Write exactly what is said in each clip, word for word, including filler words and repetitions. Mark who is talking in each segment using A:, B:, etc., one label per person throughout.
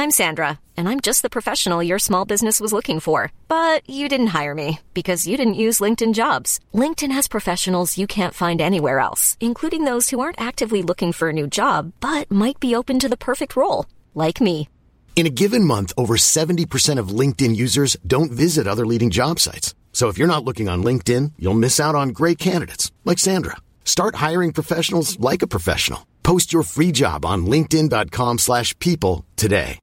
A: I'm Sandra, and I'm just the professional your small business was looking for. But you didn't hire me because you didn't use LinkedIn Jobs. LinkedIn has professionals you can't find anywhere else, including those who aren't actively looking for a new job, but might be open to the perfect role, like me.
B: In a given month, over seventy percent of LinkedIn users don't visit other leading job sites. So if you're not looking on LinkedIn, you'll miss out on great candidates, like Sandra. Start hiring professionals like a professional. Post your free job on linkedin.com slash people today.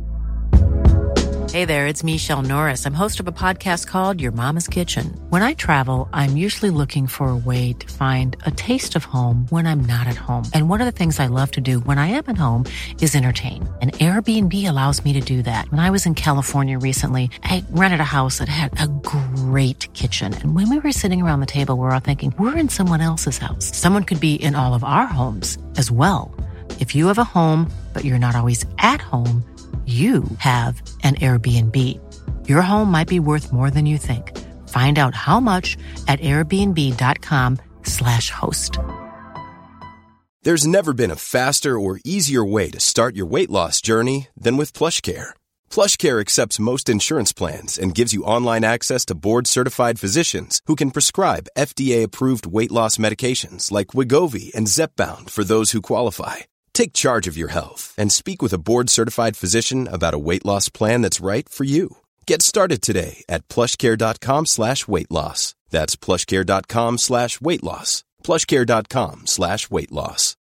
C: Hey there, it's Michelle Norris. I'm host of a podcast called Your Mama's Kitchen. When I travel, I'm usually looking for a way to find a taste of home when I'm not at home. And one of the things I love to do when I am at home is entertain. And Airbnb allows me to do that. When I was in California recently, I rented a house that had a great kitchen. And when we were sitting around the table, we were all thinking, we're in someone else's house. Someone could be in all of our homes as well. If you have a home, but you're not always at home, you have an Airbnb. Your home might be worth more than you think. Find out how much at airbnb.com slash host.
D: There's never been a faster or easier way to start your weight loss journey than with PlushCare. PlushCare accepts most insurance plans and gives you online access to board-certified physicians who can prescribe F D A-approved weight loss medications like Wegovy and Zepbound for those who qualify. Take charge of your health and speak with a board-certified physician about a weight loss plan that's right for you. Get started today at plushcare.com slash weight loss. That's plushcare.com slash weight loss. plushcare.com slash weight loss.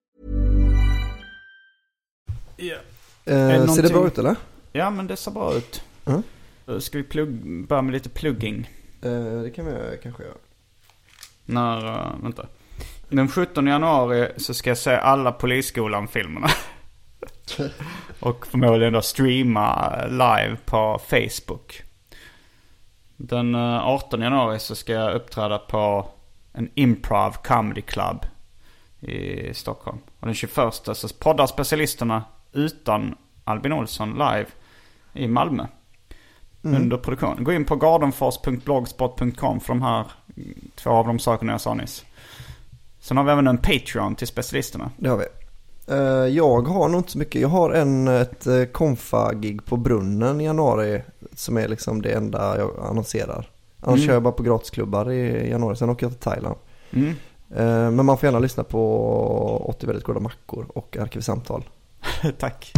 E: Yeah.
F: Eh, ser det bra ut eller?
E: Ja, men det ser bra ut.
F: Mm.
E: Ska vi plugg, börja med lite plugging?
F: Eh, det kan vi kanske göra.
E: När, uh, vänta. Den sjuttonde januari så ska jag se alla Polisskolan-filmerna. Och förmodligen då streama live på Facebook. Den artonde januari så ska jag uppträda på en improv comedy club i Stockholm. Och den tjugoförsta så poddar specialisterna utan Albin Olsson live i Malmö. Mm. Under produktion. Gå in på gardenfors punkt blogspot punkt com för de här två av de sakerna jag sa nyss. Sen har vi även en Patreon till specialisterna.
F: Det har vi. Jag har nog inte så mycket. Jag har en, ett konfa-gig på Brunnen i januari som är liksom det enda jag annonserar. Annars mm. kör jag bara på gratisklubbar i januari. Sen åker jag till Thailand. Mm. Men man får gärna lyssna på åttio väldigt goda mackor och arkivsamtal.
E: Tack.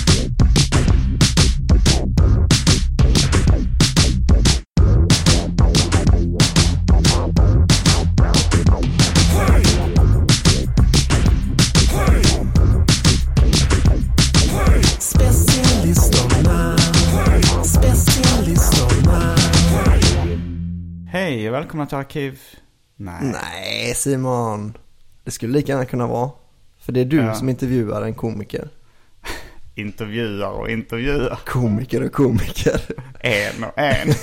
E: Hej och välkomna till Arkiv. Nej.
F: Nej, Simon. Det skulle lika gärna kunna vara. För det är du ja. som intervjuar en komiker.
E: Intervjuar och intervjuar.
F: Komiker och komiker.
E: En och en.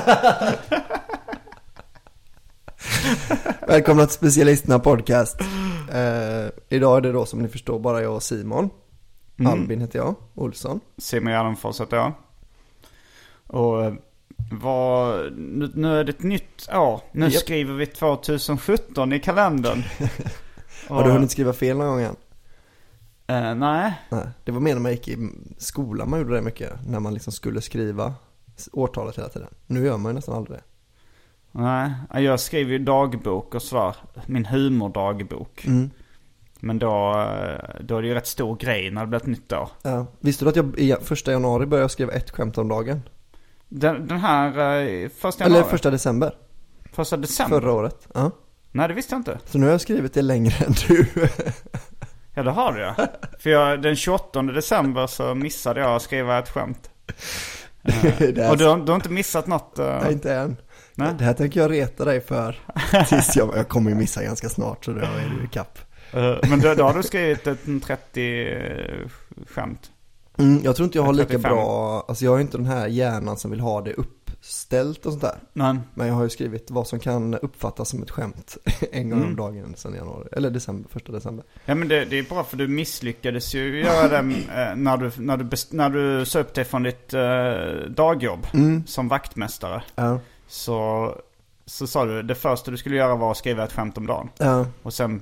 F: Välkomna till Specialisterna podcast. uh, Idag är det då som ni förstår bara jag och Simon. mm. Albin heter jag, Olsson.
E: Simon Gärdenfors heter jag. Och vad, nu, nu är det ett nytt år. Nu yep. skriver vi tjugosjutton i kalendern.
F: Har du hunnit skriva fel någon gång än?
E: Uh, nej.
F: nej Det var mer när man gick i skolan. Man gjorde det mycket. När man liksom skulle skriva årtalet hela tiden. Nu gör man ju nästan aldrig det.
E: Nej, jag skriver ju dagbok och sådär. Min humordagbok. Mm. Men då, då är det ju rätt stor grej när det blir ett nytt år.
F: Ja. Visste du att jag i första januari började skriva ett skämt om dagen?
E: Den, den här uh, första januari?
F: Eller första december.
E: Första december?
F: Förra året, ja.
E: Nej, det visste jag inte.
F: Så nu har jag skrivit det längre än du.
E: Ja, det har du ja. För jag, den tjugoåttonde december så missade jag att skriva ett skämt. Uh, och du, du har inte missat något? Uh...
F: Nej, inte än.
E: Nej?
F: Det här tänker jag reta dig för. Tills jag, jag kommer ju missa ganska snart, så då är du i kapp.
E: Uh, men då, då har du skrivit ett trettio skämt.
F: Mm, jag tror inte jag har lika bra. Alltså jag har inte den här hjärnan som vill ha det uppställt och sånt där.
E: Nej.
F: Men jag har ju skrivit vad som kan uppfattas som ett skämt en gång mm. om dagen sedan januari. Eller december, första december.
E: Ja, men det, det är bra, för du misslyckades ju göra det eh, när, du, när, du best, när du sa upp dig från ditt eh, dagjobb mm. som vaktmästare.
F: Ja.
E: Så, så sa du, det första du skulle göra var att skriva ett skämt om dagen.
F: Ja.
E: Och sen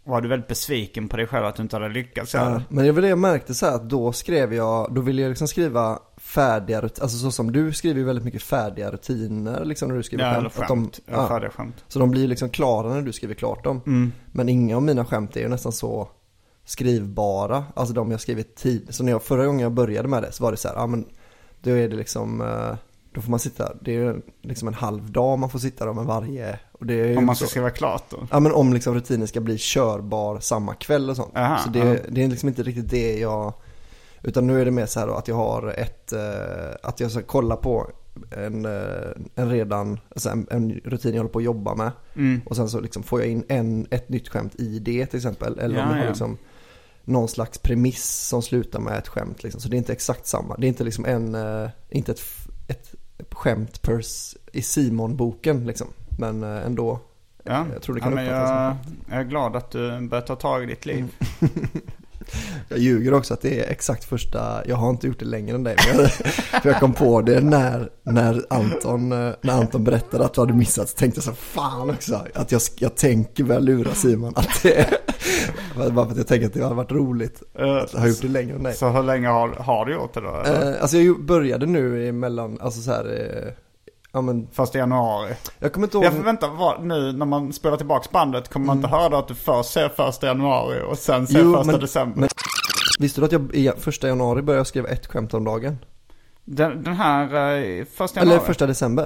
E: var du väldigt besviken på dig själv att du inte hade lyckats.
F: Ja, men jag, jag märkte så här att då skrev jag, då ville jag liksom skriva färdiga rutiner, alltså så som du skriver ju väldigt mycket färdiga rutiner liksom när du skriver
E: ja,
F: skämt.
E: skämt.
F: Att de,
E: ja,
F: ja,
E: skämt.
F: Så de blir liksom klara när du skriver klart dem.
E: Mm.
F: Men inga av mina skämt är ju nästan så skrivbara, alltså de jag skrivit tid. Så när jag, förra gången jag började med det så var det så här, ja men då är det liksom, då får man sitta, det är liksom en halv dag man får sitta där med varje. Och det är ju
E: om man ska
F: så,
E: skriva klart då?
F: Ja men om liksom rutinen ska bli körbar samma kväll och sånt.
E: Aha,
F: så det,
E: aha.
F: det är liksom inte riktigt det jag, utan nu är det mer så här då att jag har ett, att jag ska kolla på en, en redan, alltså en, en rutin jag håller på att jobba med.
E: Mm.
F: Och sen så liksom får jag in en, ett nytt skämt i det till exempel. Eller
E: ja,
F: om jag har
E: ja.
F: liksom någon slags premiss som slutar med ett skämt liksom. Så det är inte exakt samma. Det är inte liksom en, uh, inte ett, ett skämt per i Simon-boken liksom. Men uh, ändå,
E: ja.
F: jag tror det
E: ja,
F: kan
E: men
F: uppfattas
E: jag,
F: som.
E: jag är glad att du börjar ta tag i ditt liv.
F: Mm. Jag ljuger också att det är exakt första, jag har inte gjort det längre än dig, men jag, för jag kom på det när, när, Anton, när Anton berättade att du hade missat, så tänkte jag så fan också, att jag, jag tänker väl lura Simon att det bara för att jag tänker att det har varit roligt att jag har gjort det längre än dig.
E: Så hur länge har, har du gjort det då?
F: Eh, alltså jag började nu emellan, alltså så här, eh, ja men
E: första januari.
F: jag kommer inte ihåg.
E: Jag förväntar vad nu när man spelar tillbaks bandet kommer man
F: Mm.
E: inte höra att du först ser första januari och sen ser
F: Jo,
E: första
F: men-
E: december.
F: men- Visste du att jag i första januari började skriva ett skämt om dagen?
E: Den, den här uh, första januari.
F: Eller första december.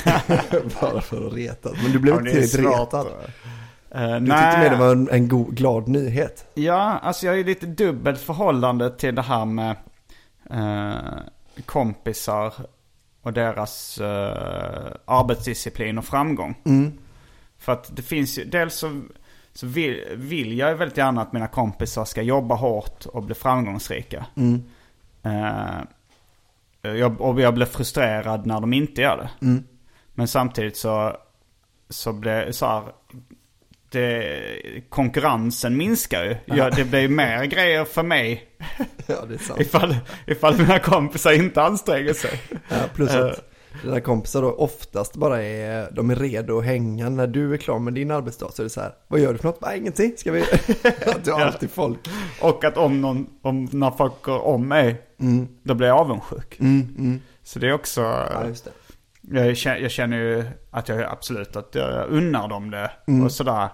F: Bara för att reta. Men du blev
E: Ja,
F: inte
E: det är
F: tillräckligt
E: svårt.
F: retad.
E: Uh,
F: Du
E: nej.
F: tyckte mer det var en, en god, glad nyhet.
E: Ja, alltså jag är ju lite dubbelt förhållande till det här med uh, kompisar och deras uh, arbetsdisciplin och framgång.
F: Mm.
E: För att det finns ju, dels så, så vill, vill jag ju väldigt gärna att mina kompisar ska jobba hårt och bli framgångsrika.
F: Mm.
E: Uh, jag, och jag blir frustrerad när de inte gör det.
F: Mm.
E: Men samtidigt så, så blir så här, det, konkurrensen minskar ju. Ja, det blir mer grejer för mig
F: Ja, det är sant.
E: ifall, ifall mina kompisar inte anstränger sig.
F: Ja, plus att dina kompisar då oftast bara är, de är redo att hänga när du är klar med din arbetsdag. Så är det så här, vad gör du för något? Nej, ingenting. Ska vi? Att du har
E: Ja.
F: alltid folk.
E: Och att om, någon, om när folk går om mig,
F: Mm.
E: då blir jag avundsjuk.
F: Mm, mm.
E: Så det är också...
F: Ja, just det.
E: Jag känner, jag känner ju att jag absolut att jag unnar dem det
F: Mm.
E: och sådär.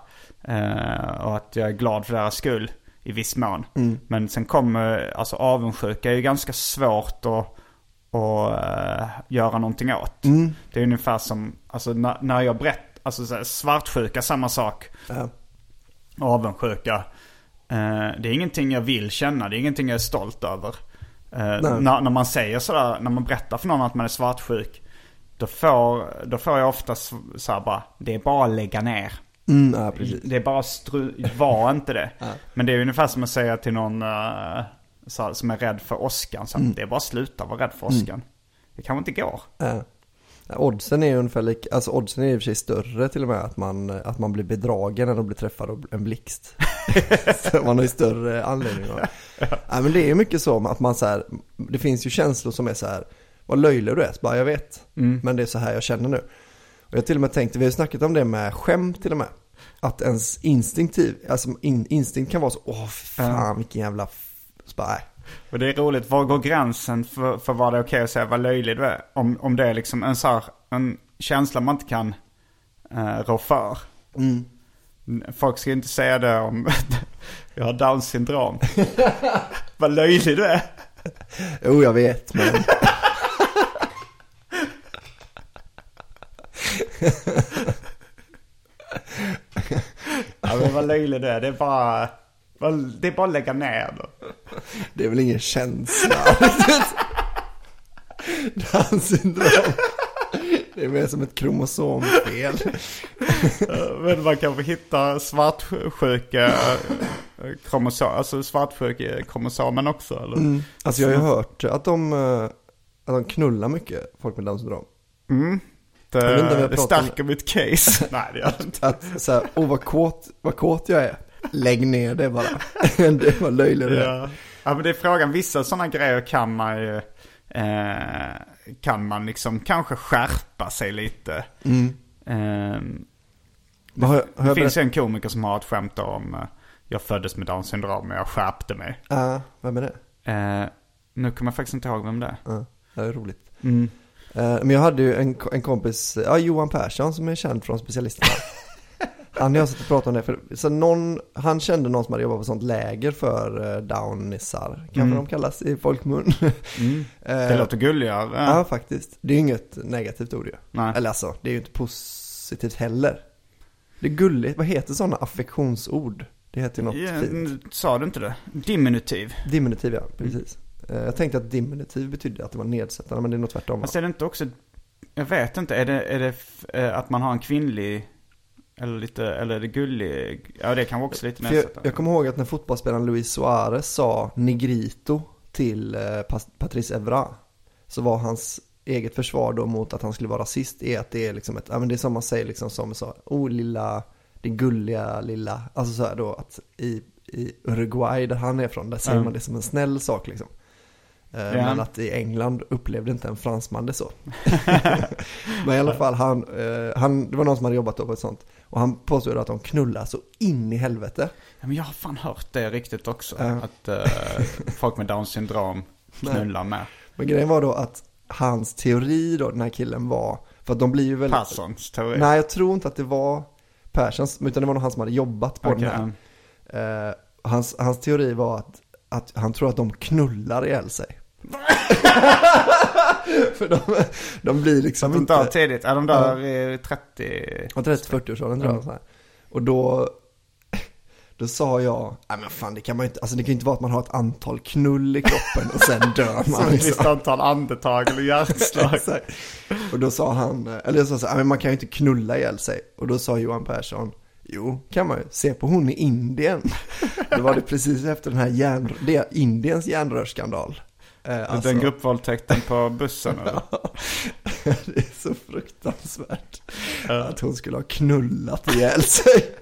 E: Eh, och att jag är glad för deras skull i viss mån.
F: Mm.
E: Men sen kommer, alltså avundsjuka är ju ganska svårt att, att uh, göra någonting åt.
F: Mm.
E: Det är ungefär som, alltså när, när jag berättar, alltså så här, svartsjuka, samma sak.
F: Ja.
E: Avundsjuka. Uh, det är ingenting jag vill känna, det är ingenting jag är stolt över. Uh, när, när man säger sådär, när man berättar för någon att man är svartsjuk, Då får, då får jag ofta så här bara, det är bara att lägga ner.
F: Mm, ja, precis.
E: Det är bara stru, var inte det.
F: Ja.
E: Men det är ungefär som att säga till någon uh, så här, som är rädd för åskan. Så här,
F: Mm.
E: det är bara att sluta vara rädd för åskan. Mm. Det kanske inte går.
F: Ja. Ja, oddsen är ungefär lika, alltså oddsen är i och för sig större till och med att man, att man blir bedragen när de blir träffad av en blixt. Så man har ju större anledning. Ja. Ja, men det är ju mycket så att man så här, det finns ju känslor som är så här, vad löjlig du är, så bara jag vet.
E: Mm.
F: Men det är så här jag känner nu. Och jag till och med tänkte, vi har ju snackat om det med skämt till och med. Att ens instinktiv, alltså in, instinkt kan vara så, åh fan
E: Ja.
F: vilken jävla, så bara, nej.
E: Och det är roligt, var går gränsen för, för vad det är okej att säga, vad löjlig du är? Om, om det är liksom en, så här, en känsla man inte kan uh, rå för.
F: Mm.
E: Folk ska inte säga det om jag har Downs syndrom. Vad löjlig du är.
F: Jo, jag vet, men
E: Ja, men vad löjlig du är. Det är bara, det är bara att lägga ner då.
F: det är väl ingen känsla. Downs syndrom. Det är mer som ett kromosomfel.
E: Men man kan få hitta svartsjuka kromosom, alltså svartsjuka kromosomen också, eller?
F: Mm. Alltså jag har ju hört att de, eh, att de knullar mycket, folk med Downs syndrom.
E: Mm. Det,
F: Jag vet inte om jag
E: det
F: pratar om-
E: stärker mitt case. Nej, det gör det inte.
F: Att så här, åh vad kåt, vad kåt jag är. Lägg ner det bara. Det var löjligt det.
E: Ja. Ja, men det är frågan. Vissa sådana grejer kan man ju eh, kan man liksom kanske skärpa sig lite.
F: Mm.
E: Eh,
F: Har, jag- har
E: det
F: jag
E: finns
F: berätt,
E: en komiker som har ett skämt om jag föddes med Downs syndrom men jag skärpte mig.
F: Ja, uh, vem är det?
E: Eh, nu kommer jag faktiskt inte ihåg vem det är.
F: Ja, uh, det är roligt.
E: Mm.
F: Uh, men jag hade ju en, en kompis, ja, Johan Persson, som är känd från Specialisterna. Han och jag satt och pratade om det. För, så någon, han kände någon som hade jobbat på sånt läger för uh, Downisar. Kanske mm. de kallas i folkmun.
E: Mm. Det låter gulligare.
F: Ja. ja, faktiskt. Det är ju inget negativt ord ju.
E: Nej.
F: Eller alltså, det är ju inte positivt heller. Det är gulligt. Vad heter sådana affektionsord? Det heter ju något
E: ja,
F: fint.
E: Sa du inte det? Diminutiv.
F: Diminutiv, ja. Precis. Mm. Jag tänkte att diminutiv betydde att det var nedsättande, men det är nog tvärtom.
E: Fast är det inte också... Jag vet inte. Är det, är det att man har en kvinnlig... Eller lite, eller är det gullig? Ja, det kan vara också lite nedsättande.
F: Jag, jag kommer ihåg att när fotbollsspelaren Luis Suarez sa Negrito till eh, Patrice Evra, så var hans eget försvar då mot att han skulle vara rasist är att det är liksom ett, ja men det är som man säger liksom som så, oh lilla, det gulliga lilla, alltså så här då att i, i Uruguay där han är från, där säger mm. man det som en snäll sak liksom. Eh, ja. Men att i England upplevde inte en fransman det så. Men i alla fall, han, eh, han, det var någon som hade jobbat då på ett sånt. Och han påstod att de knullar så in i helvete.
E: Ja, men jag har fan hört det riktigt också.
F: Ja.
E: Att eh, folk med Downs syndrom knullar med.
F: Men grejen var då att hans teori då, den här killen var, för att de blir ju väldigt...
E: Perssons teori?
F: Nej, jag tror inte att det var Perssons, utan det var nog han som hade jobbat på okay. den här. Eh, hans, hans teori var att, att han tror att de knullar ihjäl sig. För de, de blir liksom
E: de
F: inte...
E: dör tidigt, är de där ja. trettio...
F: Ja, trettio fyrtio årsåldern tror jag. Mm. Och då... Då sa jag, nej men fan det kan man ju inte, alltså det kan ju inte vara att man har ett antal knull i kroppen och sen dör man.
E: Som ett visst antal andetag eller hjärtslag.
F: Och då sa han, eller jag sa så här, men man kan ju inte knulla ihjäl sig. Och då sa Johan Persson, jo kan man ju, se på hon i Indien. Då var det precis efter den här järn, det är Indiens järnrörsskandal.
E: Eh, alltså, den gruppvåldtäkten på bussen.
F: Ja, det är så fruktansvärt uh. att hon skulle ha knullat ihjäl sig.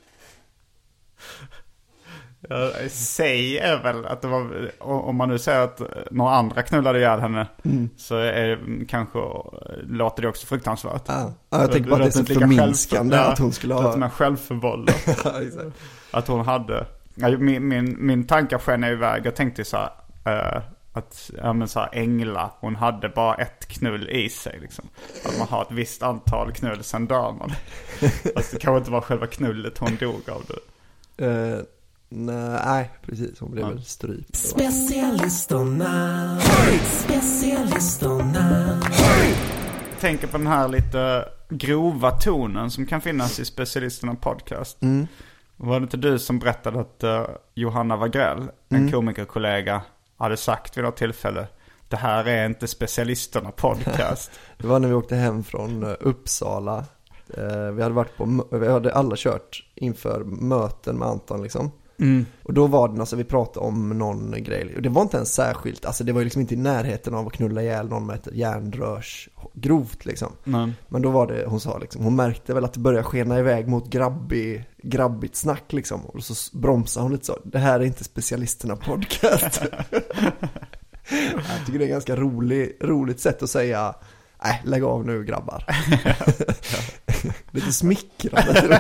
E: Jag säger väl att det var, om man nu säger att några andra knullade ihjäl henne mm. så är kanske, låter det också fruktansvärt.
F: Ja, ja jag tänker bara att det är så förminskande att hon skulle ha...
E: Det låter självförvållad.
F: Ja, exakt.
E: Att hon hade... Min, min, min tankar skenade iväg. Jag tänkte så här... Uh, att ja, men så här, Engla, hon hade bara ett knull i sig liksom. Att man har ett visst antal knull, sen dör man. Alltså det kan inte vara själva knullet hon dog av det.
F: Uh, nej, precis. Hon blev ja. väl strypt.
E: Specialisterna. Specialisterna. Tänker på den här lite grova tonen som kan finnas i Specialisterna podcast.
F: Mm.
E: Var det inte du som berättade att uh, Johanna Wagrell, en mm. komikerkollega, hade sagt vid något tillfälle, det här är inte Specialisterna podcast.
F: Det var när vi åkte hem från Uppsala. Vi hade varit på, vi hade alla kört inför möten med Anton liksom.
E: Mm.
F: Och då var det, alltså vi pratade om någon grej. Och det var inte ens särskilt, alltså det var ju liksom inte i närheten av att knulla ihjäl någon med ett järnrörs grovt liksom.
E: Mm.
F: Men då var det, hon sa liksom, hon märkte väl att det började skena iväg mot grabbig, grabbigt snack liksom. Och så bromsade hon lite så, det här är inte Specialisterna podcast. Jag tycker det är ett ganska rolig, roligt sätt att säga, nej lägg av nu grabbar. Lite smickrande.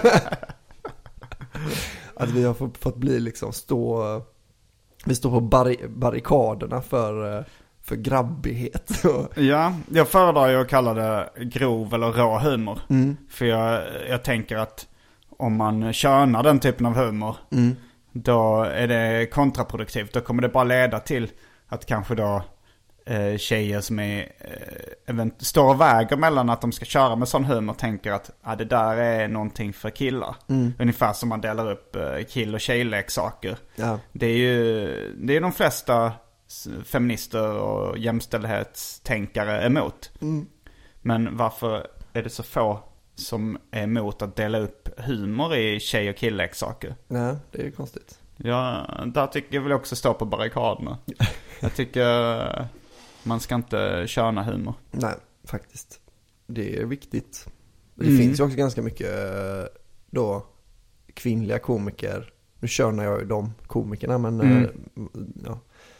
F: Att vi har fått, fått bli liksom stå, vi står på bar- barrikaderna för, för grabbighet.
E: Ja, jag föredrar ju att kalla det grov eller rå humor.
F: Mm.
E: För jag, jag tänker att om man könar den typen av humor,
F: mm.
E: då är det kontraproduktivt. Då kommer det bara leda till att kanske då eh, tjejer som är, eh, event- står och väger mellan att de ska köra med sån humor tänker att ah, det där är någonting för killar.
F: Mm.
E: Ungefär som man delar upp eh, kill- och tjejleksaker.
F: Ja.
E: Det är ju det är de flesta feminister och jämställdhetstänkare emot.
F: Mm.
E: Men varför är det så få som är emot att dela upp humor i tjej- och killleksaker?
F: Nej, det är ju konstigt.
E: Ja, där tycker jag väl också stå på barrikaderna. Jag tycker man ska inte köna humor.
F: Nej, faktiskt. Det är viktigt. Det
E: mm.
F: finns ju också ganska mycket då kvinnliga komiker. Nu körnar jag ju de komikerna, men mm. ja.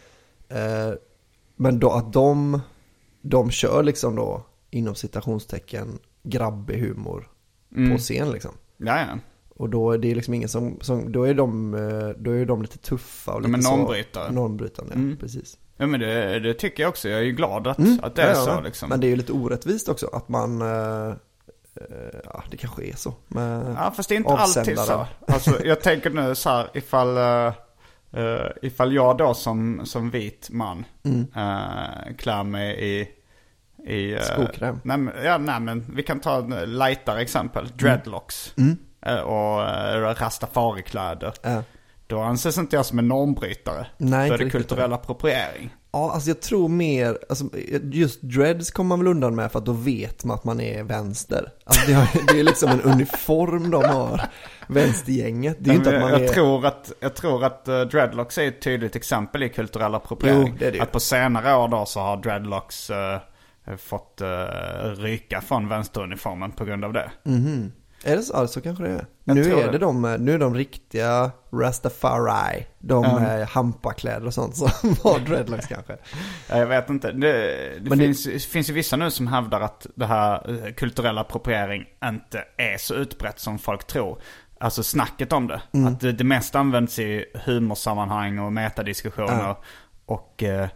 F: Men då att de de kör liksom då inom citationstecken grabbig humor mm. på scen liksom.
E: Ja, ja.
F: Och då är det liksom ingen som, som då är de då är de lite tuffa och lite
E: de är normbrytare.
F: Normbrytande, ja, mm. precis.
E: Ja, men det, det tycker jag också. Jag är ju glad att,
F: mm.
E: att det är
F: ja,
E: så liksom.
F: Men det är ju lite orättvist också att man uh, ja, det kanske är så med
E: ja, fast det är inte alltid så. Alltså, jag tänker nu så här, ifall uh, uh, ifall jag då som, som vit man mm. uh, klär mig i i uh,
F: skokräm.
E: Nej, ja, nej, men vi kan ta en lightare exempel, dreadlocks.
F: Mm.
E: Uh, och uh, rastafari-kläder.
F: Ja.
E: Då anses inte jag som en normbrytare.
F: Nej,
E: då är det kulturell appropriering.
F: Ja, alltså jag tror mer, alltså just dreads kommer man väl undan med för att då vet man att man är vänster. Alltså det, har, det är liksom en uniform de har, vänstergänget. Det är inte att man
E: jag,
F: är...
E: tror att, jag tror att uh, dreadlocks är ett tydligt exempel i kulturell appropriering.
F: Jo, det är det ju.
E: Att på senare år då så har dreadlocks uh, fått uh, ryka från vänsteruniformen på grund av det.
F: Mhm. Är det så? Alltså kanske det är.
E: Jag
F: nu är
E: det.
F: det de, nu är de riktiga Rastafari. De mm. hampakläder och sånt som har dreadlocks kanske.
E: Jag vet inte. Det, det,
F: Men
E: finns,
F: det...
E: det finns ju vissa nu som hävdar att det här kulturella appropriering inte är så utbrett som folk tror. Alltså snacket om det. Mm. Att det, det mest används i humorsammanhang och metadiskussioner. Ja. Och... Eh,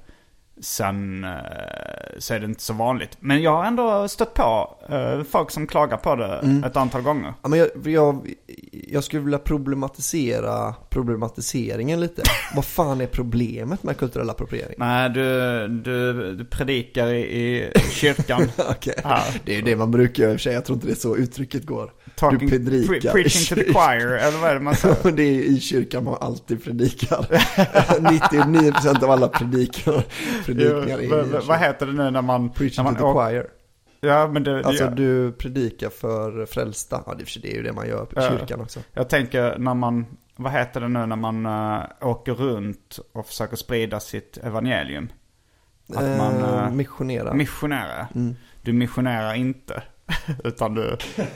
E: sen eh, så är det inte så vanligt. Men jag har ändå stött på eh, folk som klagar på det mm. ett antal gånger.
F: Ja, men jag, jag, jag skulle vilja problematisera problematiseringen lite. Vad fan är problemet med kulturell appropriering?
E: Nej, du, du, du predikar i, i kyrkan.
F: Okay. Det är ju det man brukar göra i och för sig. Jag tror inte det är så uttrycket går.
E: Talking,
F: du predikar.
E: Pre- preaching to the choir, eller vad är det man säger?
F: Det är i kyrkan man alltid predikar. nittionio procent av alla predikar. predikningar
E: jo, v- vad heter det nu när man...
F: Preaching
E: när man
F: to the choir.
E: Ja, men det,
F: alltså
E: ja.
F: du predikar för frälsta. Ja, det är ju det man gör på kyrkan också.
E: Jag tänker när man... Vad heter det nu när man uh, åker runt och försöker sprida sitt evangelium? Att
F: eh,
E: man... Uh,
F: missionera.
E: Missionera.
F: Mm.
E: Du missionerar inte. Utan du...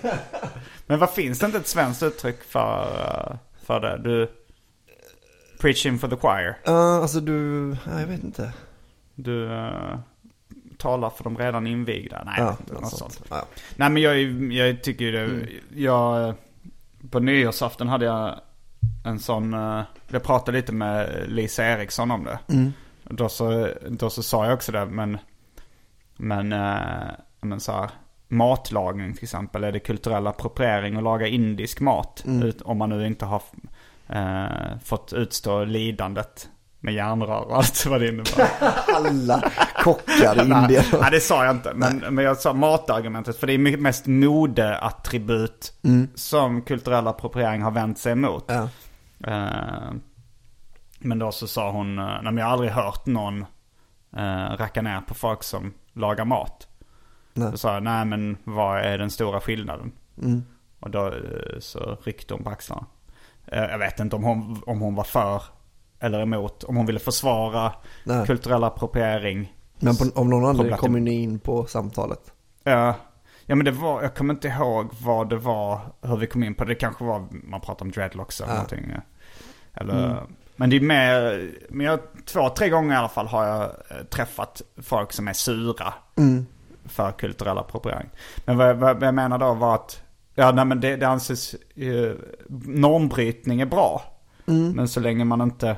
E: Men vad finns det inte ett svenskt uttryck för, uh, för det? Du... Preaching for the choir.
F: Ja, uh, alltså du... Ja, jag vet inte.
E: Du... Uh, talar för de redan invigda. Nej,
F: ja,
E: något, något sånt.
F: sånt. Ja.
E: Nej, men jag, jag tycker det... Mm. Jag... På nyårsafton hade jag en sån... Uh, jag pratade lite med Lisa Eriksson om det.
F: Mm.
E: Då, så, då så sa jag också det, men... Men... Uh, men så här... Matlagning till exempel. Är det kulturell appropriering att laga indisk mat? Mm. Ut, om man nu inte har uh, fått utstå lidandet med järnrör och allt vad det innebär.
F: Alla kockar i Indien.
E: Nej, det sa jag inte. Men, men jag sa matargumentet. För det är mest modeattribut mm. som kulturell appropriering har vänt sig emot.
F: Ja.
E: Uh, men då så sa hon, uh, nej, men jag har aldrig hört någon uh, racka ner på folk som lagar mat. Nej. Så sa jag, nej men vad är den stora skillnaden? Mm. Och då uh, så ryckte hon på axlarna. Uh, jag vet inte om hon, om hon var för eller emot, om hon ville försvara nej. kulturell appropriering.
F: Men på, om någon annan kom ni in på samtalet?
E: Ja, ja men det var, jag kommer inte ihåg vad det var, hur vi kom in på det. Det kanske var, man pratade om dreadlocks eller ja. någonting. Eller, mm. Men det är mer, men jag, två, tre gånger i alla fall har jag träffat folk som är sura mm. för kulturell appropriering. Men vad, vad jag menar då var att, ja nej men det, det anses, eh, normbrytning är bra. Mm. Men så länge man inte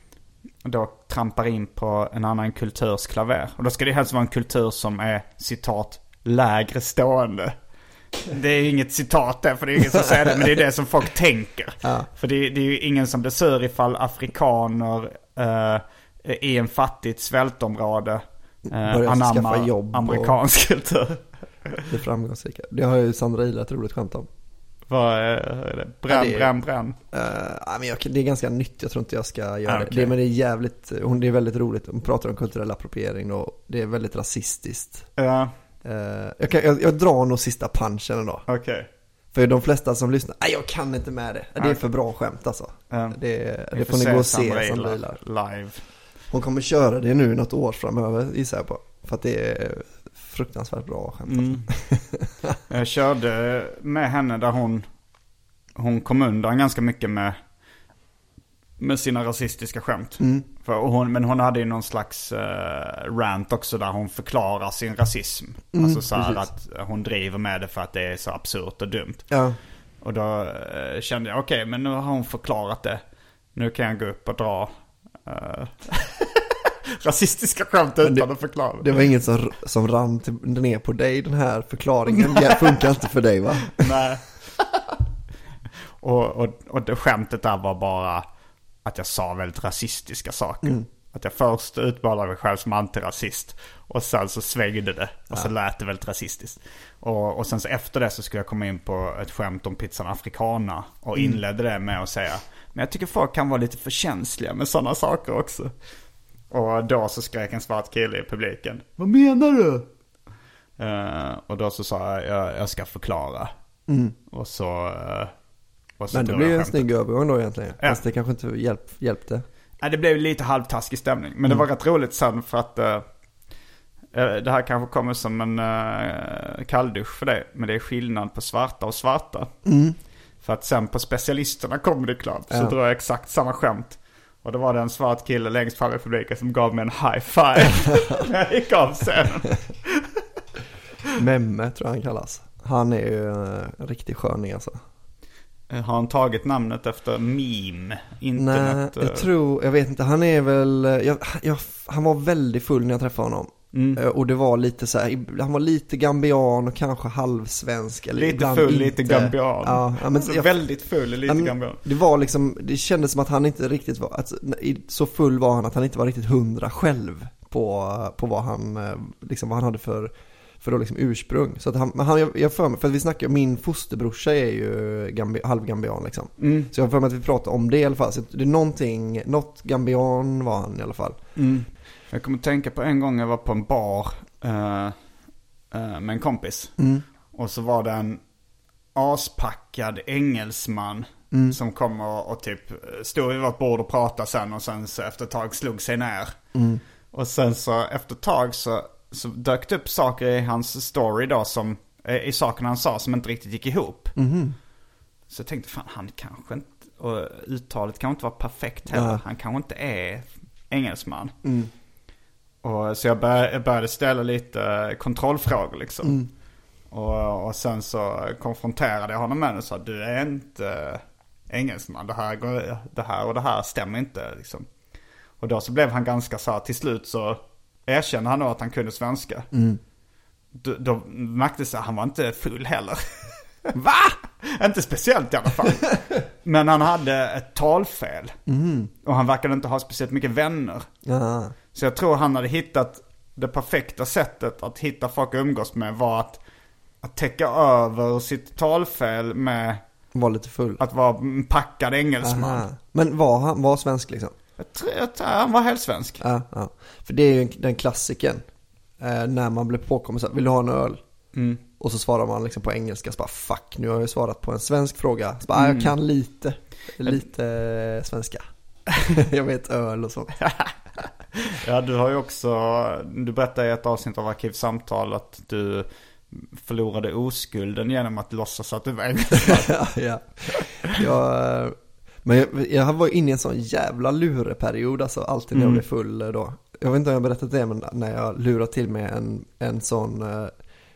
E: då trampar in på en annan kulturs klaver. Och då ska det helst vara en kultur som är, citat, lägre stående. Det är inget citat där, för det är ingen som säger det, men det är det som folk tänker. Ja. För det, det är ju ingen som blir sur ifall afrikaner uh, i en fattigt svältområde uh, anammar jobb amerikansk kultur.
F: Det är framgångsrika. Det har ju Sandra Ila ett roligt skämt om.
E: Vad är det? Bränn, ja, det är, bränn, bränn.
F: Uh, men jag, det är ganska nytt, jag tror inte jag ska göra ah, okay. det. det. Men det är jävligt, hon, det är väldigt roligt. Hon pratar om kulturell appropriering och det är väldigt rasistiskt.
E: Ja.
F: Uh, jag, kan, jag, jag drar nog sista punchen ändå.
E: Okej. Okay.
F: För de flesta som lyssnar, nej jag kan inte med det. Det är okay. för bra skämt alltså. Uh, det det får ni gå och se som bilar.
E: Live.
F: Hon kommer köra det nu något år framöver, gissar jag på. För att det är fruktansvärt bra skämt. Mm.
E: Jag körde med henne där hon hon kom undan ganska mycket med med sina rasistiska skämt. Mm. För hon, men hon hade ju någon slags uh, rant också där hon förklarar sin rasism. Mm, alltså så här att hon driver med det för att det är så absurt och dumt.
F: Ja.
E: Och då uh, kände jag, okej, okay, men nu har hon förklarat det. Nu kan jag gå upp och dra uh, rasistiska skämt utan
F: det,
E: att förklara.
F: Det var inget som, som rann till, ner på dig, den här förklaringen. Det funkar inte för dig, va?
E: Nej. och, och, och det skämtet där var bara att jag sa väldigt rasistiska saker. Mm. Att jag först utmålade mig själv som antirasist. Och sen så svängde det. Och så ja. lät det väldigt rasistiskt. Och, och sen så efter det så skulle jag komma in på ett skämt om pizzan africana. Och mm. inledde det med att säga, men jag tycker folk kan vara lite för känsliga med sådana saker också. Och då så skrek en svart kille i publiken, vad menar du? Uh, och då så sa jag, jag, jag ska förklara. Mm. Och så... Uh, och så
F: men det blev ju en snygg övergång då egentligen. Ja. Fast det kanske inte hjälp, hjälpte.
E: Nej, det blev lite halvtaskig stämning. Men mm. det var rätt roligt sen för att... Uh, det här kanske kommer som en uh, kalldusch för dig. Men det är skillnad på svarta och svarta. Mm. För att sen på specialisterna Comedy Club så ja. drar jag exakt samma skämt. Och då var det en svart kille längst fram i publiken som gav mig en high five när jag gick av scenen.
F: Memme tror jag han kallas. Han är ju en riktig sköning alltså.
E: Har han tagit namnet efter meme? Internet?
F: Nej, jag tror, jag vet inte. Han är väl, jag, jag, han var väldigt full när jag träffade honom. Mm. Och det var lite så här, han var lite gambian och kanske halvsvensk eller
E: lite full, inte. lite gambian.
F: Ja, ja, men
E: alltså, jag, väldigt full, lite han, gambian.
F: Det var liksom, det kändes som att han inte riktigt var, alltså, så full var han att han inte var riktigt hundra själv på, på vad han liksom vad han hade för för då liksom ursprung. Så att han, men han jag, jag för mig, för att vi snackar, min fosterbrorsa är ju gambi, halvgambian liksom. Mm. Så jag för mig att vi pratar om det i alla fall. Så det är någonting, något gambian var han i alla fall.
E: Mm. Jag kommer att tänka på en gång jag var på en bar uh, uh, med en kompis. Mm. Och så var det en aspackad engelsman mm. som kom och, och typ stod vid vårt bord och pratade sen. Och sen så efter ett tag slog sig ner. Mm. Och sen så efter ett tag så, så dök det upp saker i hans story då som, i sakerna han sa som inte riktigt gick ihop. Mm. Så jag tänkte, fan han kanske inte, och uttalet kan inte vara perfekt heller. Ja. Han kanske inte är engelsman. Mm. Och så jag började, jag började ställa lite kontrollfrågor liksom. Mm. Och, och sen så konfronterade jag honom med det och sa, du är inte engelsman. Det här, går, det här och det här stämmer inte liksom. Och då så blev han ganska så här, till slut så erkände han då att han kunde svenska. Mm. Då, då märktes det att han var inte full heller. Va? Inte speciellt i alla fall. Men han hade ett talfel. Mm. Och han verkade inte ha speciellt mycket vänner. Aha. Så jag tror han hade hittat det perfekta sättet att hitta folk att umgås med var att, att täcka över sitt talfel med
F: var lite full.
E: Att vara en packad engelsman. Aha.
F: Men var han var svensk liksom?
E: Jag tror att han var helt svensk.
F: Ja, ja. För det är ju den klassiken. Eh, när man blir påkommen så här, vill du ha en öl? Mm. Och så svarar man liksom på engelska. Så bara, fuck, nu har jag svarat på en svensk fråga. Så bara, mm. jag kan lite. Lite eh, svenska. Jag vet öl och sånt.
E: Ja, du har ju också, du berättade i ett avsnitt av Arkivsamtal att du förlorade oskulden genom att låtsas att du var engelska.
F: Ja, ja. Jag, men jag, jag var inne i en sån jävla lureperiod, alltså alltid när jag blev full då. Jag vet inte om jag berättat det, men när jag lurade till med en, en sån uh,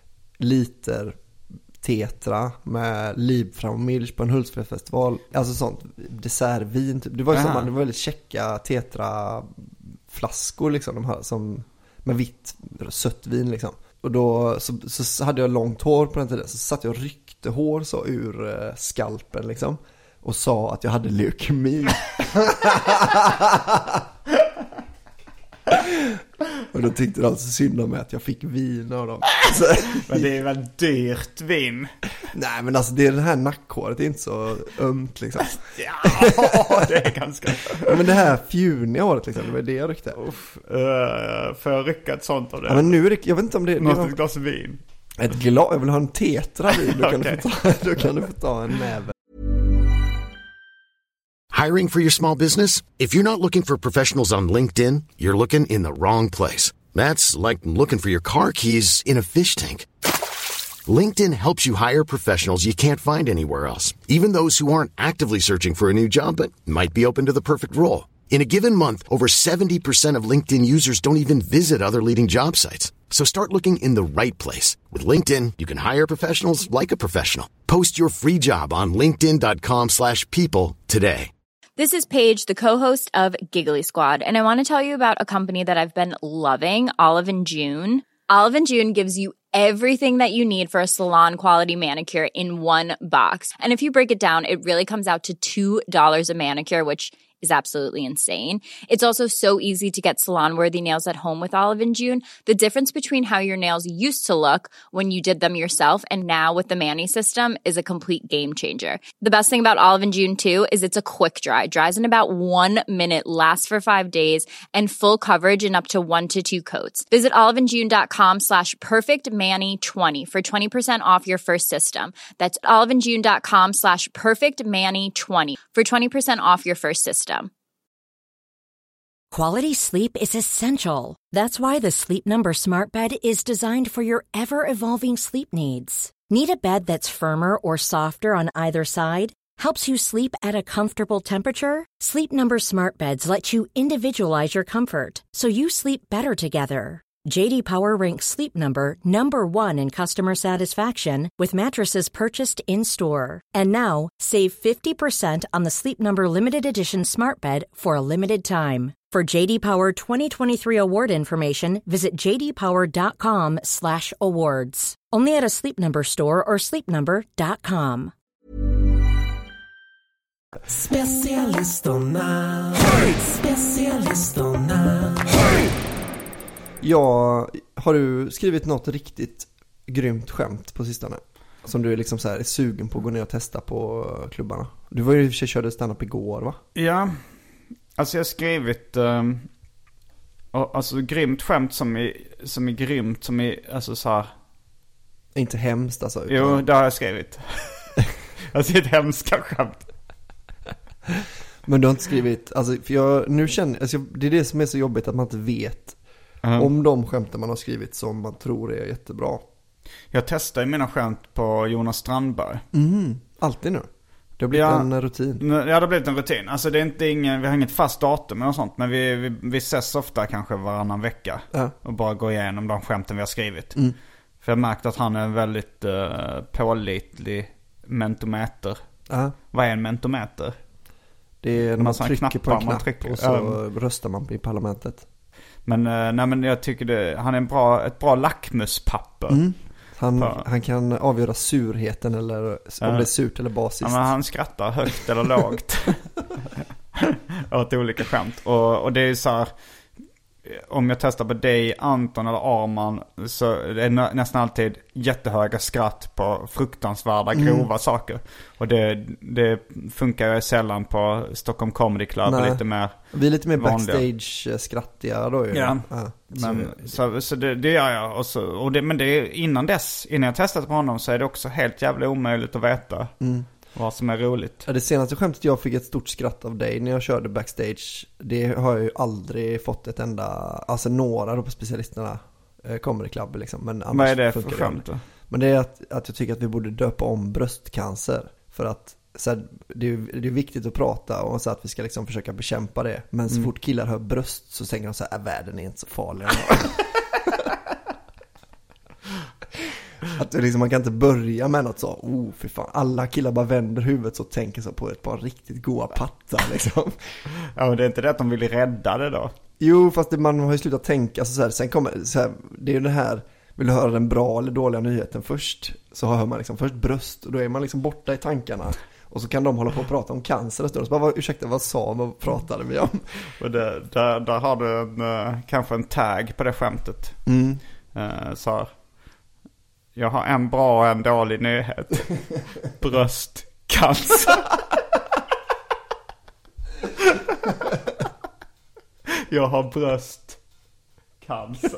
F: liter tetra med Liebfraumilch på en Hultsfredsfestival. Alltså sånt dessertvin typ. Det var ju som, det var väldigt käcka tetra flaskor liksom, de här som med vitt sött vin liksom. Och då så, så hade jag långt hår på den tiden, så satt jag och ryckte hår så ur uh, skalpen liksom och sa att jag hade leukemi. Och då tyckte de alltså synd om mig att jag fick vin av dem.
E: Men det är väl dyrt vin?
F: Nej, men alltså det är det här nackhåret, det är inte så ömt liksom.
E: Ja, det är ganska.
F: Men det här fjuniga håret liksom, det var det jag ryckte.
E: Uff, uh, får jag rycka ett sånt av det?
F: Ja, men nu ryck, jag vet inte om det...
E: Något
F: det var...
E: ett glas vin?
F: Ett glas, jag vill ha en tetra vin. Då, kan okay. du få ta, då kan du få ta en näve.
B: Hiring for your small business? If you're not looking for professionals on LinkedIn, you're looking in the wrong place. That's like looking for your car keys in a fish tank. LinkedIn helps you hire professionals you can't find anywhere else, even those who aren't actively searching for a new job but might be open to the perfect role. In a given month, over seventy percent of LinkedIn users don't even visit other leading job sites. So start looking in the right place. With LinkedIn, you can hire professionals like a professional. Post your free job on linkedin dot com slash people today.
G: This is Paige, the co-host of Giggly Squad, and I want to tell you about a company that I've been loving, Olive and June. Olive and June gives you everything that you need for a salon-quality manicure in one box. And if you break it down, it really comes out to two dollars a manicure, which is absolutely insane. It's also so easy to get salon-worthy nails at home with Olive and June. The difference between how your nails used to look when you did them yourself and now with the Mani system is a complete game changer. The best thing about Olive and June, too, is it's a quick dry. Dries in about one minute, lasts for five days, and full coverage in up to one to two coats. Visit oliveandjune.com slash perfectmani20 for twenty percent off your first system. That's oliveandjune.com slash perfectmani20 for twenty percent off your first system.
H: Quality sleep is essential. That's why the Sleep Number Smart Bed is designed for your ever-evolving sleep needs. Need a bed that's firmer or softer on either side? Helps you sleep at a comfortable temperature? Sleep Number Smart Beds let you individualize your comfort, so you sleep better together. J D Power ranks Sleep Number number one in customer satisfaction with mattresses purchased in-store. And now, save fifty percent on the Sleep Number Limited Edition Smart Bed for a limited time. For J D Power twenty twenty-three award information, visit j d power dot com slash awards. Only at a Sleep Number store or sleep number dot com.
I: Specialisterna. Specialisterna.
F: Ja, har du skrivit något riktigt grymt skämt på sistone? Som du är liksom så här är sugen på att gå ner och testa på klubbarna. Du var ju i och för sig körde stand-up igår, va?
E: Ja, alltså jag har skrivit um, alltså grymt skämt som är, som är grymt, som är alltså så här.
F: Inte hemskt alltså. Utan...
E: Jo, det har jag skrivit. Alltså det är ett hemska skämt.
F: Men du har inte skrivit, alltså för jag nu känner, alltså det är det som är så jobbigt att man inte vet mm. om de skämten man har skrivit som man tror är jättebra. Jag
E: testar ju mina skämt på Jonas Strandberg.
F: Mm, alltid nu. Det har blivit ja, en rutin.
E: Ja, det har blivit en rutin. Alltså det är inte ingen, vi har inget fast datum eller sånt, men vi, vi, vi ses ofta kanske varannan vecka ja. och bara går igenom de skämten vi har skrivit. Mm. För jag har märkt att han är en väldigt uh, pålitlig mentometer. Ja. Vad är en mentometer?
F: Det är när man, man trycker på en knapp trycker, och så um, röstar man i parlamentet.
E: Men, uh, nej, men jag tycker det, han är en bra, ett bra lackmuspapper. Mm.
F: Han, han kan avgöra surheten eller om uh, det är surt eller basiskt.
E: Ja, men han skrattar högt eller lågt åt olika skämt. Och, och det är så här, om jag testar på dig, Anton eller Arman, så är det nästan alltid jättehöga skratt på fruktansvärda, grova mm. saker. Och det, det funkar ju sällan på Stockholm Comedy Club. Och lite mer
F: vi är lite mer backstage-skrattiga då ju.
E: Ja, ja. Men, så, så, så det, det gör jag. Och så, och det, men det är innan dess, innan jag testat på honom, så är det också helt jävla omöjligt att veta mm. vad som är roligt.
F: Ja, det senaste skämtet jag fick ett stort skratt av dig när jag körde backstage, det har jag ju aldrig fått ett enda, alltså några då på specialisterna eh, Comedy Club liksom. Men annars
E: vad är det för skämt då?
F: Men det är att, att jag tycker att vi borde döpa om bröstcancer. För att så här, det, är, det är viktigt att prata och så att vi ska liksom försöka bekämpa det. Men så mm. fort killar hör bröst så tänker de så här, världen är inte så farlig. Att liksom, man kan inte börja med något så, oh för fan, alla killar bara vänder huvudet så tänker så på ett par riktigt goda pattar liksom.
E: Ja, men det är inte det att de vill rädda det då?
F: Jo, fast det, man har ju slutat tänka så här, sen kommer så här, det är ju det här, vill du höra den bra eller dåliga nyheten först, så hör man liksom först bröst och då är man liksom borta i tankarna. Och så kan de hålla på och prata om cancer och så bara, vad, ursäkta, vad sa, vad pratade vi om?
E: Och det, där, där har du en, kanske en tag på det skämtet. Mm. Uh, så här. Jag har en bra och en dålig nyhet. Bröstcancer. Jag har bröstcancer.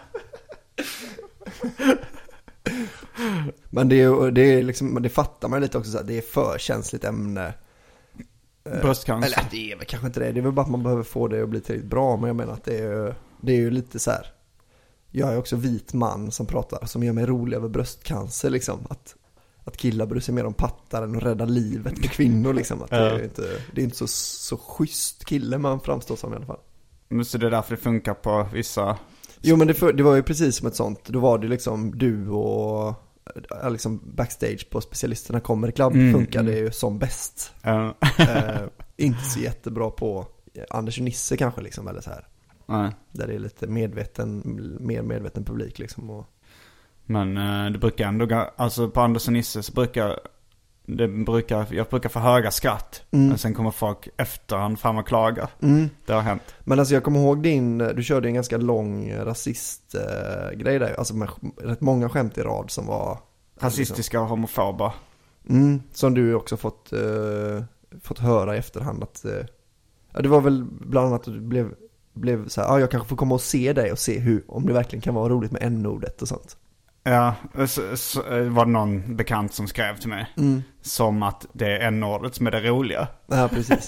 F: Men det är, det är liksom, det fattar man lite också så här, det är för känsligt ämne.
E: Bröstcancer.
F: Eller det är väl kanske inte det. Det är väl bara att man behöver få det att bli tillräckligt bra. Men jag menar att det är, det är ju lite så här. Jag är också vit man som pratar, som gör mig rolig över bröstcancer liksom. Att, att killar bryr sig mer om pattar än att rädda livet med kvinnor liksom. Att det är inte, det är inte så, så schysst kille man framstår som i alla fall.
E: Men så det är därför det funkar på vissa
F: Jo men det, för, det var ju precis som ett sånt. Då var det liksom du och liksom backstage på Specialisterna Comedy Club mm, funkade mm. ju som bäst. Uh. eh, inte så jättebra på Anders och Nisse kanske liksom, eller så här. Uh. Där det är lite medveten, mer medveten publik liksom. Och...
E: Men eh, det brukar ändå, alltså på Anders och Nisse så brukar det brukar, jag brukar få höga skratt. Mm. Men sen kommer folk efterhand fram och klagar. Mm. Det har hänt.
F: Men alltså jag kommer ihåg din, du körde en ganska lång rasistgrej eh, där. Alltså med rätt många skämt i rad som var
E: rasistiska och homofoba.
F: Mm, som du också fått, eh, fått höra i efterhand att eh, ja, det var väl bland annat att du blev, blev så här, ja, jag kanske får komma och se dig och se hur, om det verkligen kan vara roligt med n-ordet och sånt.
E: Ja, så, så var det någon bekant som skrev till mig mm. som att det är n-ordet som är det roliga.
F: Ja, precis.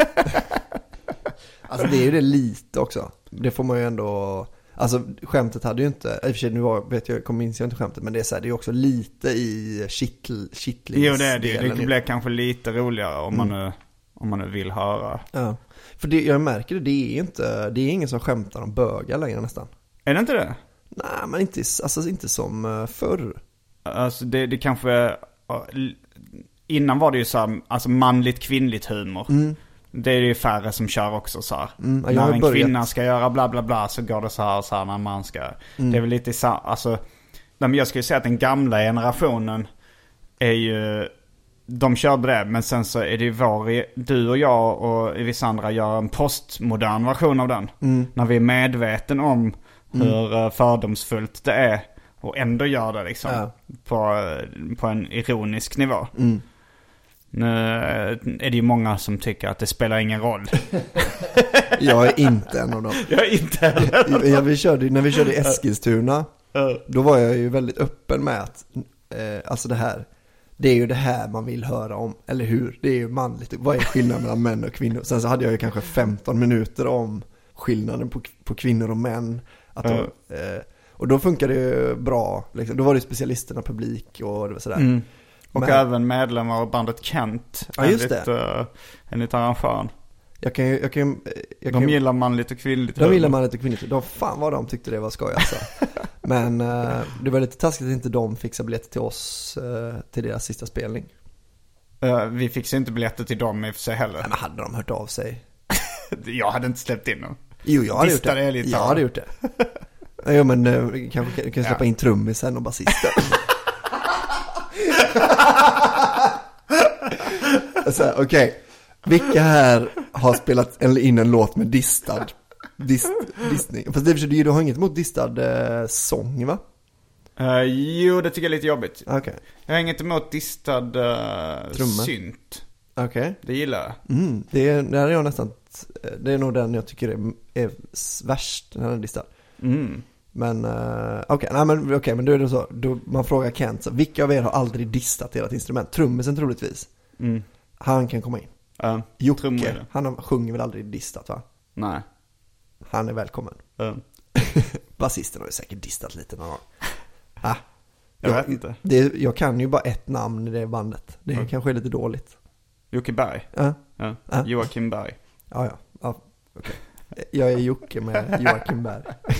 F: Alltså det är ju det lite också. Det får man ju ändå... Alltså skämtet hade ju inte... I och för sig nu var, vet jag, kommer minns jag inte skämtet, men det är så här, det är också lite i kittl, kittlings.
E: Jo, det är det. Det blir kanske lite roligare om, mm. man nu, om man nu vill höra.
F: Ja, för det, jag märker det, det är inte... Det är ingen som skämtar om bögar längre nästan.
E: Är det inte det?
F: Nej, men inte, alltså inte som förr.
E: Alltså det, det kanske... Innan var det ju så här, alltså manligt kvinnligt humor. Mm. Det är ju färre som kör också så här. Mm, när en börjat. Kvinna ska göra bla bla bla så går det så här och så här när man ska. Mm. Det är väl lite så alltså, men jag skulle säga att den gamla generationen är ju, de körde det, men sen så är det ju vår, du och jag och vissa andra gör en postmodern version av den. Mm. När vi är medveten om mm. hur fördomsfullt det är och ändå gör det liksom ja. på, på en ironisk nivå. Mm. Nu är det ju många som tycker att det spelar ingen roll.
F: Jag är inte en av dem.
E: Jag är inte heller.
F: Jag, vi körde, när vi körde i Eskilstuna, då var jag ju väldigt öppen med att eh, alltså det här, det är ju det här man vill höra om, eller hur? Det är ju manligt. Vad är skillnaden mellan män och kvinnor? Sen så hade jag ju kanske femton minuter om skillnaden på, på kvinnor och män. Att de, eh, och då funkar det ju bra. Liksom. Då var det Specialisterna publik och det var sådär. Mm.
E: Och men, även medlemmar av bandet Kent.
F: Ja, just
E: enligt,
F: det.
E: Uh, enligt arrangören.
F: Jag kan ju, jag kan, jag
E: de
F: kan,
E: gillar manligt och kvinnligt.
F: De gillar manligt och kvinnligt. De, fan vad de tyckte det var skoj alltså. Men uh, det var lite taskigt att inte de fixade biljetter till oss uh, till deras sista spelning.
E: Uh, vi fixade inte biljetter till dem i och för sig heller.
F: Nej, men hade de hört av sig?
E: Jag hade inte släppt in dem.
F: Jo, jag hade Distade gjort det.
E: Lite
F: jag hade gjort det. Jo, men uh, kanske kan, kan släppa ja. in trummisen och basisten. Okej, okay. Vilka här har spelat in en låt med distad dist, distning? Fast det är, du har inget emot distad eh, sång, va?
E: Uh, jo, det tycker jag är lite jobbigt.
F: Okay.
E: Jag har inget emot distad uh, synt.
F: Okej. Okay.
E: Det gillar jag.
F: Mm, det, är, det är jag nästan, det är nog den jag tycker är, är värst, den här distad. Mm. Men uh, okej, okay, nej men okej, okay, men då är det så, då man frågar Kent så, vilka av er har aldrig distat ert instrument? Trummisen troligtvis. Mm. Han kan komma in. Uh, Jocke, han har, sjunger väl aldrig distat, va?
E: Nej.
F: Han är välkommen. Uh. Basisten har ju säkert distat lite någon gång. Ah,
E: jag, jag vet inte. Det,
F: jag kan ju bara ett namn i det bandet. Det uh. kanske är lite dåligt.
E: Jocke Berg.
F: Uh.
E: Uh. Uh. Joakim Berg.
F: Ja, ja. ja okej. Okay. Jag är Jocke med Joakim Berg.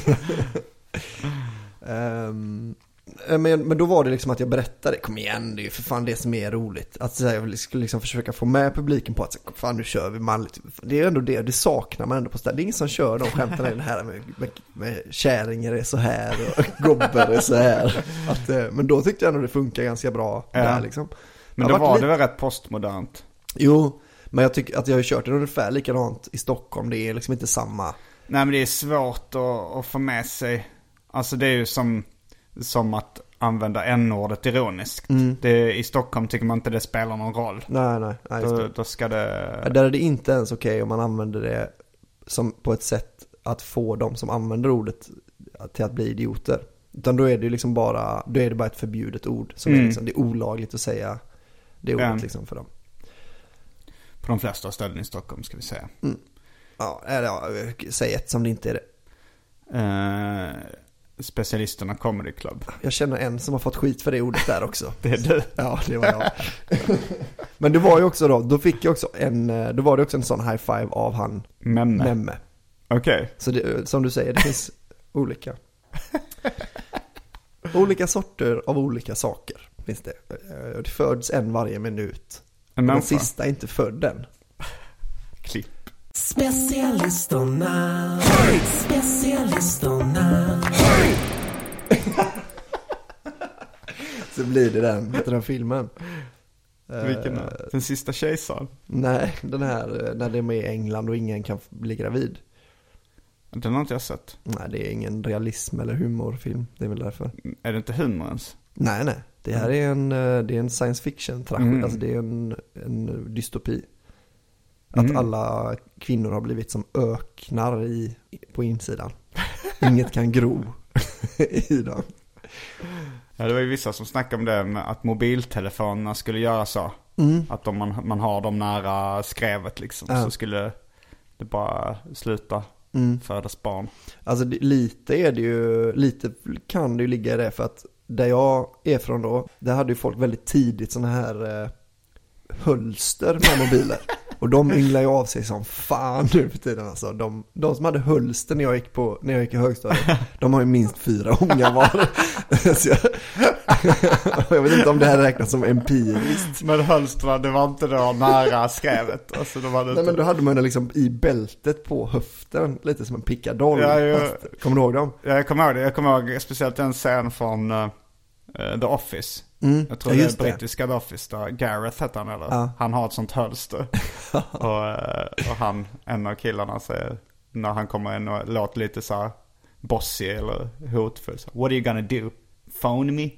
F: um, men, men då var det liksom att jag berättade, kom igen, det är ju för fan det som är roligt, att så här, jag skulle liksom försöka få med publiken på att så, fan nu kör vi manligt. Det är ändå det, det saknar man ändå på stället. Det är ingen som kör de skämtarna i det här med, med, med kärringar är så här och gobbar är så här att, men då tyckte jag ändå det funkar ganska bra ja. där liksom.
E: Men då var lite... det väl rätt postmodernt.
F: Jo, men jag tycker att jag har kört det ungefär likadant i Stockholm. Det är liksom inte samma.
E: Nej, men det är svårt att, att få med sig. Alltså det är ju som, som att använda n-ordet ironiskt. Mm. Det, i Stockholm tycker man inte det spelar någon roll.
F: Nej, nej. nej
E: då, då ska det...
F: Ja, där är det inte ens okej okay om man använder det som på ett sätt att få de som använder ordet till att bli idioter. Utan då är det liksom bara, då är det bara ett förbjudet ord. Som mm. är liksom, det är olagligt att säga det ordet ja. liksom för dem.
E: På de flesta ställen i Stockholm ska vi säga.
F: Mm. Ja, ja, säg ett som det inte är det.
E: Uh, Specialisterna Comedy Club.
F: Jag känner en som har fått skit för det ordet där också.
E: Det är du.
F: Ja, det var jag. Men det var ju också då, då fick jag också en, då var det också en sån high five av han
E: Memme.
F: Memme.
E: Okej. Okay.
F: Så det, som du säger, det finns olika. Olika sorter av olika saker finns det. Det föds en varje minut.
E: En
F: den sista är inte född än.
E: Klipp.
I: Specialisterna. Hej! Specialisterna. Hej!
F: Så blir det den, heter den filmen.
E: Vilken uh, Den sista kejsaren?
F: Nej, den här när det är med i England och ingen kan bli gravid.
E: Den har inte jag sett.
F: Nej, det är ingen realism eller humorfilm. Det är väl därför.
E: Är det inte humor ens?
F: Nej, nej. Det här är en, det är en science fiction tragedi. Mm. Alltså det är en, en dystopi. Att mm. alla kvinnor har blivit som öknar i, på insidan. Inget kan gro i dem.
E: Ja, det var ju vissa som snackade om det med att mobiltelefonerna skulle göra så. Mm. Att om man, man har dem nära skrevet liksom, ja. Så skulle det bara sluta mm. födas barn.
F: Alltså det, lite är det ju, lite kan det ju ligga i det, för att där jag är från då, där hade ju folk väldigt tidigt såna här eh, hölster med mobiler. Och de ynglar ju av sig som fan nu för tiden alltså. De, de som hade hölster när jag gick, på, när jag gick i högstadiet, de har ju minst fyra unga var. Så jag, jag vet inte om det här räknas som empiriskt.
E: Men hölsterna, det var inte då nära skrevet. Alltså, de hade
F: Nej, men då hade man liksom i bältet på höften, lite som en pickadoll.
E: Ja, ja.
F: Kommer du ihåg dem?
E: Ja, jag kommer ihåg det. Jag kommer ihåg speciellt en scen från uh, The Office.
F: Mm.
E: Jag tror
F: ja,
E: det är brittiska The Office där Gareth heter han eller?
F: Ja.
E: Han har ett sånt hölster. och, och han, en av killarna säger, när han kommer in och låter lite så här bossy eller hotfull, så, what are you gonna do? Phone me?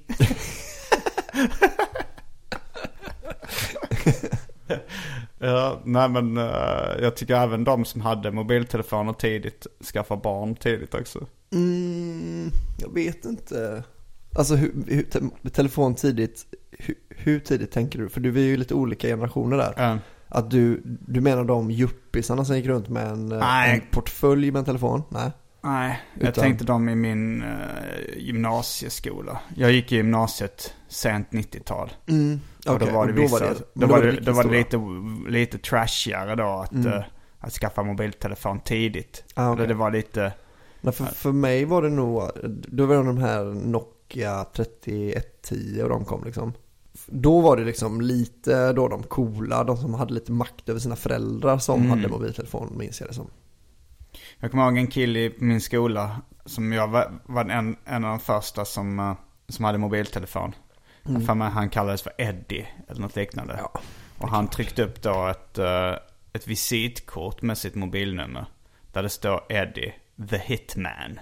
E: Ja, nej men uh, jag tycker även de som hade mobiltelefoner tidigt skaffar barn tidigt också.
F: Mm, jag vet inte. Alltså hur, hur, te- telefon tidigt, hur, hur tidigt tänker du? För du är ju lite olika generationer där. Mm. Att du, du menar de juppisarna som gick runt med en, en portfölj med en telefon? Nej.
E: Nej, jag Utan... tänkte dem i min uh, gymnasieskola. Jag gick i gymnasiet sent nittiotal.
F: Mm. Okay.
E: Och då var det
F: då
E: vissa,
F: var det,
E: då var det, då var det lite, lite trashigare då att, mm. uh, att skaffa mobiltelefon tidigt. Ah, okay. Det var lite...
F: Nej, för, för mig var det nog, då var det de här Nokia trettioett tio och de kom liksom. Då var det liksom lite då de coola, de som hade lite makt över sina föräldrar som mm. hade mobiltelefon, minns jag det som.
E: Jag kommer ihåg en kille i min skola som jag var, var en, en av de första som, som hade mobiltelefon. Mm. För mig, han kallades för Eddie eller något liknande. Ja, och han tryckte upp då ett, ett visitkort med sitt mobilnummer där det står Eddie, the hitman.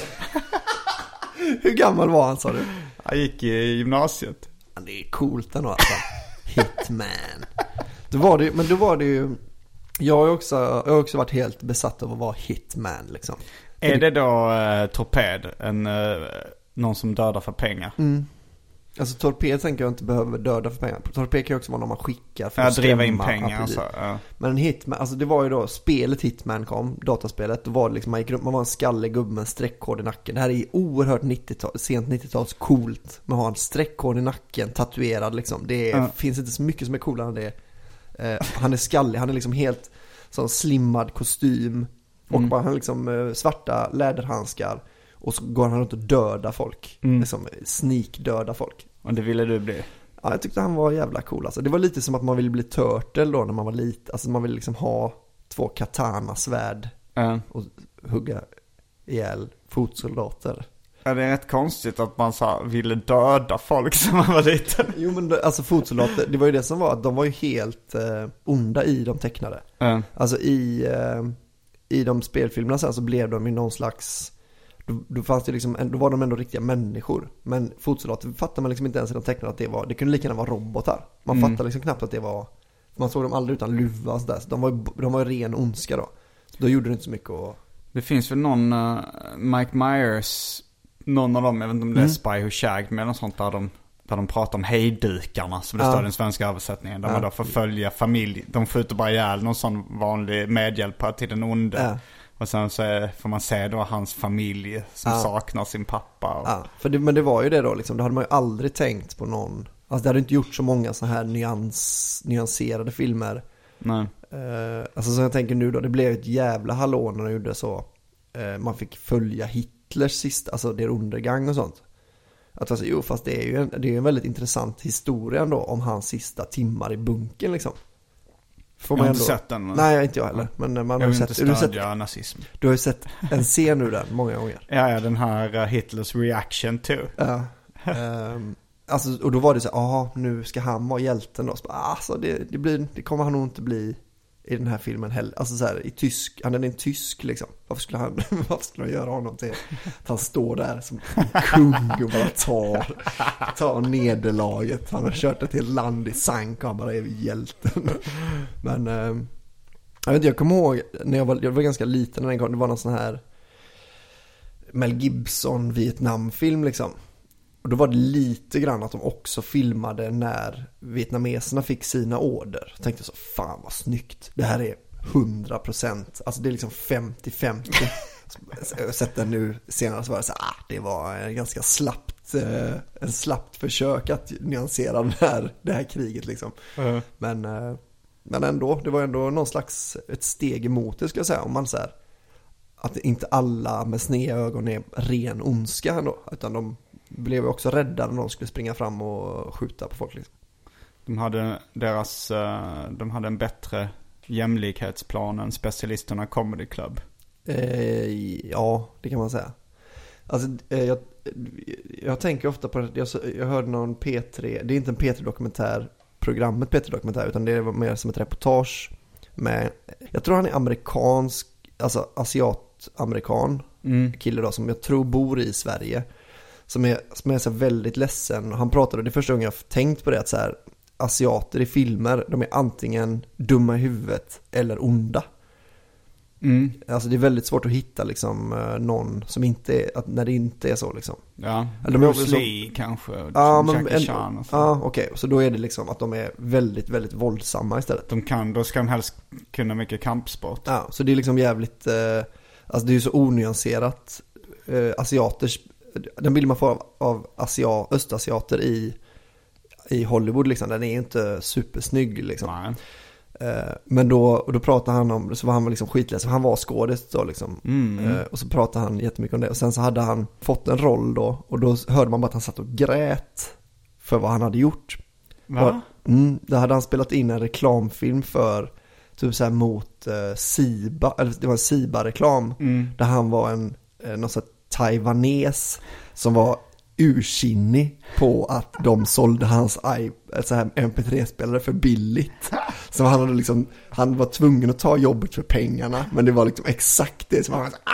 F: Hur gammal var han, sa du?
E: Han gick i gymnasiet.
F: Det är coolt ändå alltså. Hitman. Då var det, men då var det ju... Jag har också, jag har också varit helt besatt av att vara hitman liksom.
E: Är det då eh, torped? En, eh, någon som dödar för pengar?
F: Mm. Alltså torped tänker jag inte behöver döda för pengar. Torped kan ju också vara någon man skickar för
E: att
F: driva
E: in pengar. Alltså, ja.
F: Men en hitman, alltså det var ju då spelet Hitman kom, dataspelet. Då var det liksom, man gick runt, man var en skallig gubbe med en streckkod i nacken. Det här är oerhört nittiotal, sent nittio-tals coolt. Man har en streckkod i nacken, tatuerad liksom. Det är, ja. Finns inte så mycket som är coolare än det. Uh, han är skallig, han är liksom helt sån slimmad kostym. Och mm. bara han liksom uh, svarta läderhandskar. Och så går han runt och dödar folk. Mm. Liksom sneak-döda folk.
E: Och det ville du bli?
F: Ja, jag tyckte han var jävla cool. Alltså, det var lite som att man ville bli Turtle då när man var lite. Alltså man ville liksom ha två katana-svärd. Mm. Och hugga ihjäl fotsoldater.
E: Ja, det är rätt konstigt att man så ville döda folk som man var liten.
F: Jo, men alltså fotsoldater, det var ju det som var att de var ju helt eh, onda i de tecknade. Mm. Alltså i, eh, i de spelfilmerna sen så blev de ju någon slags... Då, då, fanns det liksom, då var de ändå riktiga människor. Men fotsoldater fattar man liksom inte ens i de tecknade att det var... Det kunde lika gärna vara robotar. Man mm. fattar liksom knappt att det var... Man såg dem aldrig utan luva och sådär. Så de var ju de var ren ondska då. Då gjorde det inte så mycket att...
E: Det finns väl någon uh, Mike Myers... Någon av dem, jag vet inte om det är mm. Spy Who Shagged med något sånt där de, där de pratar om hejdukarna som det ja. står i den svenska översättningen. Där ja. man då förföljer familj. De skjuter bara ihjäl någon sån vanlig medhjälpare till den onde. Ja. Och sen så är, får man se då hans familj som ja. saknar sin pappa. Och...
F: Ja, för det, men det var ju det då liksom. Det hade man ju aldrig tänkt på någon. Alltså det hade inte gjort så många så här nyans, nyanserade filmer.
E: Nej.
F: Uh, alltså som jag tänker nu då, det blev ett jävla hallå när de gjorde så. Uh, man fick följa hit Hitlers sista, alltså det undergång och sånt. Att alltså, jo, fast det är ju en, det är en väldigt intressant historia ändå om hans sista timmar i bunken liksom. Får
E: jag har
F: man
E: inte
F: ändå...
E: sett den. Men...
F: Nej, inte jag heller. Men man
E: jag
F: har
E: vill
F: sett,
E: inte stödja sett... nazism.
F: Du har ju sett en scen nu den många gånger.
E: Ja, ja, den här uh, Hitlers reaction to.
F: Ja. um, alltså, och då var det så här, aha, nu ska han vara hjälten då. Så, alltså, det, det, blir, det kommer han nog inte bli i den här filmen heller. Alltså så här, i tysk, han är en tysk liksom. Varför skulle han, varför skulle han göra honom till att han står där som en kung och bara tar, tar nederlaget. Han har kört ett helt land i sank och han bara är hjälten. Men eh, jag vet inte, jag kommer ihåg när jag var, jag var ganska liten när det var någon sån här Mel Gibson Vietnamfilm liksom. Och då var det lite grann att de också filmade när vietnameserna fick sina order. Jag tänkte så, fan vad snyggt. Det här är hundra procent. Alltså det är liksom femtio femtio. Jag har sett den nu senare så var det så ah, det var en ganska slappt eh, en slappt försök att nyansera den här, det här kriget liksom. Uh-huh. Men, eh, men ändå, det var ändå någon slags ett steg emot det ska jag säga. Om man så här, att inte alla med sneda ögon är ren ondska ändå, utan de blev också rädda när de skulle springa fram och skjuta på folk liksom. De
E: hade deras de hade en bättre jämlikhetsplan än specialisterna Comedy Club.
F: Eh, ja, det kan man säga. Alltså eh, jag, jag tänker ofta på jag, jag hörde någon P tre, det är inte en P tre-dokumentär, programmet P tre-dokumentär, utan det är mer som ett reportage med, jag tror han är amerikansk, alltså asiat-amerikan mm. kille då, som jag tror bor i Sverige. Som är, som är så väldigt ledsen. Han pratade, det första gången jag tänkt på det, att så här, asiater i filmer, de är antingen dumma i huvudet eller onda. Mm. Alltså det är väldigt svårt att hitta liksom någon som inte är, att, när det inte är så liksom.
E: Ja,
F: eller
E: Bruce de Lee kanske,
F: ja, men,
E: Jackie Chan och så.
F: Ja, okej. Okay. Så då är det liksom att de är väldigt, väldigt våldsamma istället.
E: De kan, då ska de helst kunna mycket kampsport.
F: Ja, så det är liksom jävligt, eh, alltså det är ju så onyanserat. Eh, asiaters Den bild man får av, av asia, östasiater i, i Hollywood liksom, den är ju inte supersnygg liksom. Eh, men då, och då pratade han om, så var han var liksom skitledsen, han var skådis då liksom. Mm. Eh, och så pratade han jättemycket om det. Och sen så hade han fått en roll då, och då hörde man bara att han satt och grät för vad han hade gjort.
E: Va?
F: Och, mm, då hade han spelat in en reklamfilm för typ så här mot eh, Siba, eller det var en Siba-reklam mm. där han var en eh, någon sån här taiwanes som var ursinnig på att de sålde hans i, så här M P tre-spelare för billigt. Så han hade liksom, han var tvungen att ta jobbet för pengarna, men det var liksom exakt det som han var så,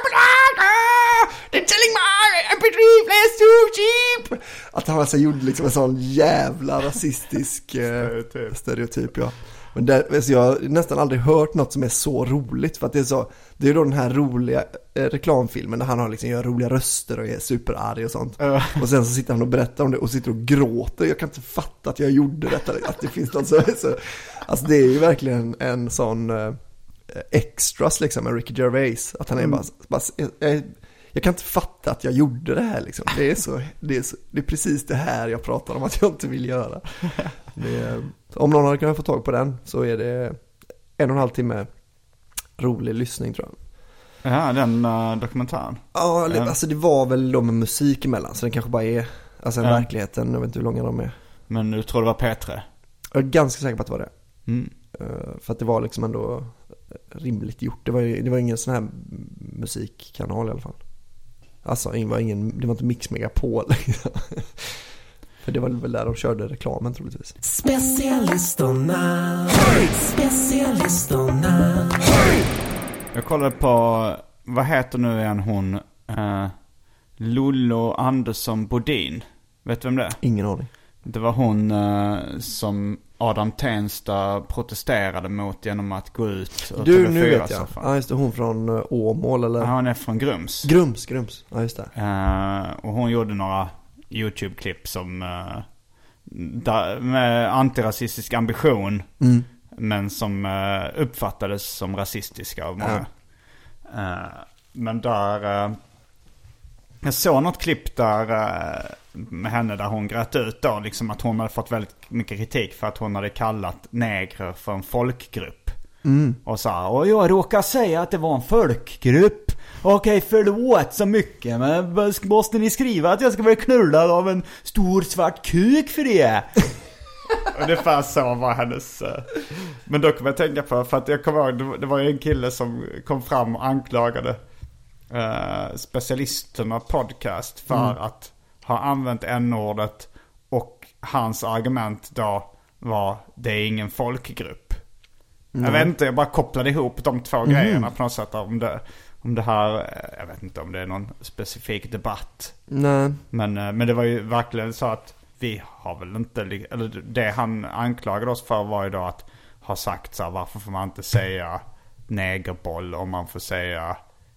F: they're selling my M P tre players too cheap. Att han alltså gjorde liksom en sån jävla rasistisk stereotyp, stereotyp ja. Men där, alltså jag har nästan aldrig hört något som är så roligt, för att det är så, det är då den här roliga eh, reklamfilmen där han har liksom gör roliga röster och är superarg och sånt. Uh. Och sen så sitter han och berättar om det och sitter och gråter. Jag kan inte fatta att jag gjorde detta, att det finns något så, så alltså det är ju verkligen en sån eh, extras liksom med Ricky Gervais, att han är mm. bara, bara jag, jag kan inte fatta att jag gjorde det här liksom. Det är så, det är så, det är precis det här jag pratar om att jag inte vill göra. Det är, om någon hade kunnat få tag på den så är det en och en halv timme rolig lyssning tror jag.
E: Ja, den uh, dokumentären.
F: Ja, mm. alltså det var väl då med musik emellan, så den kanske bara är alltså en mm. verkligheten, jag vet inte hur långa de är.
E: Men du tror det var P tre?
F: Jag är ganska säker på att det var det.
E: Mm.
F: Uh, för att det var liksom ändå rimligt gjort. Det var, det var ingen sån här musikkanal i alla fall. Alltså det var, ingen, det var inte Mix Megapol liksom. För det var väl där de körde reklamen troligtvis.
I: Specialisterna, specialisterna.
E: Jag kollade på, vad heter nu igen hon? Uh, Lollo Andersson Bodin. Vet du vem det är?
F: Ingen aning.
E: Det var hon uh, som Adam Tensta protesterade mot genom att gå ut och
F: du, nu vet jag. Ja, just det, hon från uh, Åmål eller?
E: Ja, hon är från Grums.
F: Grums, Grums. Ja, just det.
E: Uh, och hon gjorde några YouTube-klipp som uh, da, med antirasistisk ambition mm. men som uh, uppfattades som rasistiska av många. Ja. Uh, men där uh, jag såg något klipp där uh, med henne där hon grät ut då, liksom att hon hade fått väldigt mycket kritik för att hon hade kallat negrer för en folkgrupp. Mm. Och sa, och jag råkar säga att det var en folkgrupp. Okej, förlåt så mycket, men måste ni skriva att jag ska vara knullad av en stor svart kuk för det? Och det fanns så var hennes... Men då kommer jag tänka på, för att jag kommer ihåg, det var ju en kille som kom fram och anklagade uh, specialisterna podcast för mm. att ha använt n-ordet, och hans argument då var det är ingen folkgrupp. Mm. Jag vet inte, jag bara kopplade ihop de två mm. grejerna på något sätt. Om det, om det här, jag vet inte om det är någon specifik debatt.
F: Nej.
E: Men, men det var ju verkligen så att vi har väl inte, eller det han anklagade oss för var ju då att ha sagt så här, varför får man inte säga negerboll om man får säga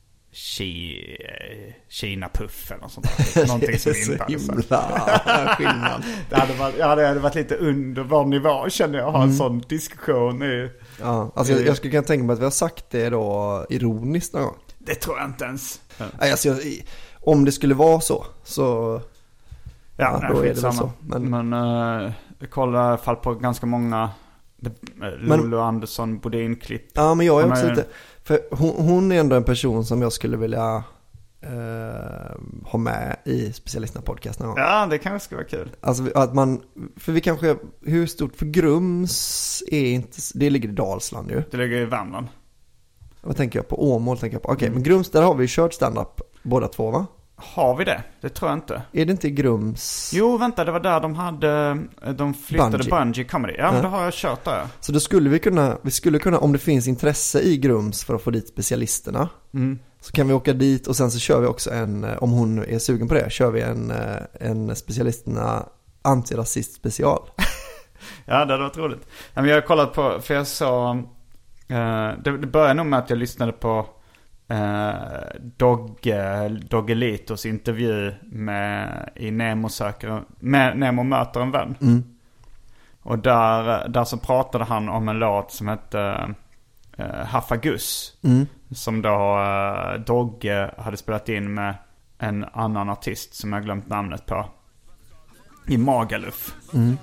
E: Ki, Kina-puff eller något sånt där. Någonting som inte hade sagt.
F: Skillnad.
E: Det hade varit, ja, det hade varit lite under vår nivå, känner jag, att ha en mm. sån diskussion i,
F: ja, alltså jag, jag skulle kunna tänka mig att vi har sagt det då ironiskt någon gång.
E: Det tror jag inte ens.
F: Ja. Alltså, jag, om det skulle vara så, så
E: ja,
F: ja, då är det väl så.
E: Men, men uh, jag kollar i alla fall på ganska många Lulu Andersson Bodin-klipp.
F: Ja, men jag är också lite... För hon, hon är ändå en person som jag skulle vilja uh, ha med i specialisterna podcast någon gång.
E: Ja, det kanske skulle vara kul.
F: Alltså att man... För vi kanske... Hur stort... För Grums är inte... Det ligger i Dalsland ju.
E: Det ligger i Värmland.
F: Vad tänker jag på? Åmål tänker jag på. Okej, okay, mm. men Grums, där har vi kört stand-up båda två, va?
E: Har vi det? Det tror jag inte.
F: Är det inte i Grums?
E: Jo, vänta, det var där de hade... De flyttade Bungee, Bungee Comedy. Ja, men ja. Det har jag kört där.
F: Så då skulle vi kunna... Vi skulle kunna, om det finns intresse i Grums för att få dit specialisterna, mm. så kan vi åka dit och sen så kör vi också en... Om hon är sugen på det, kör vi en, en specialisterna antirasist special.
E: Ja, det hade varit roligt. Men jag har kollat på... För jag sa... Uh, det, det började nog med att jag lyssnade på... Uh, Dogge, Doggelitos intervju med, i Nemo söker med, Nemo möter en vän.
F: Mm.
E: Och där, där så pratade han om en låt som hette uh, Haffagus.
F: Mm.
E: Som då uh, Dogge hade spelat in med en annan artist som jag glömt namnet på, i Magaluf.
F: Mm.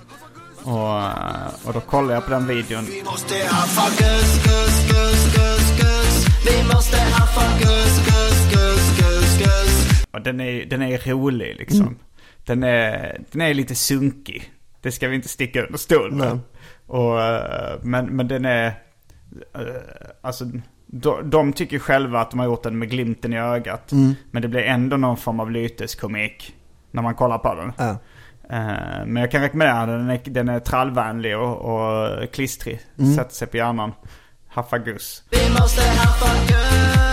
E: Och, och då kollade jag på den videon.
I: Vi måste haffagus, gus, gus, gus, gus. Vi måste haffagus, gus, gus, gus, gus.
E: Och den är, den är rolig liksom. Mm. Den är, den är lite sunkig. Det ska vi inte sticka under stol med. Och, men, men den är... Alltså, de, de tycker själva att de har gjort den med glimten i ögat.
F: Mm.
E: Men det blir ändå någon form av lyteskomik när man kollar på den.
F: Ja.
E: Uh, men jag kan rekommendera den. Den är, den är trallvänlig och, och klistrig. Mm. Sätter sig på hjärnan. Haffagus.
I: Vi måste haffagus.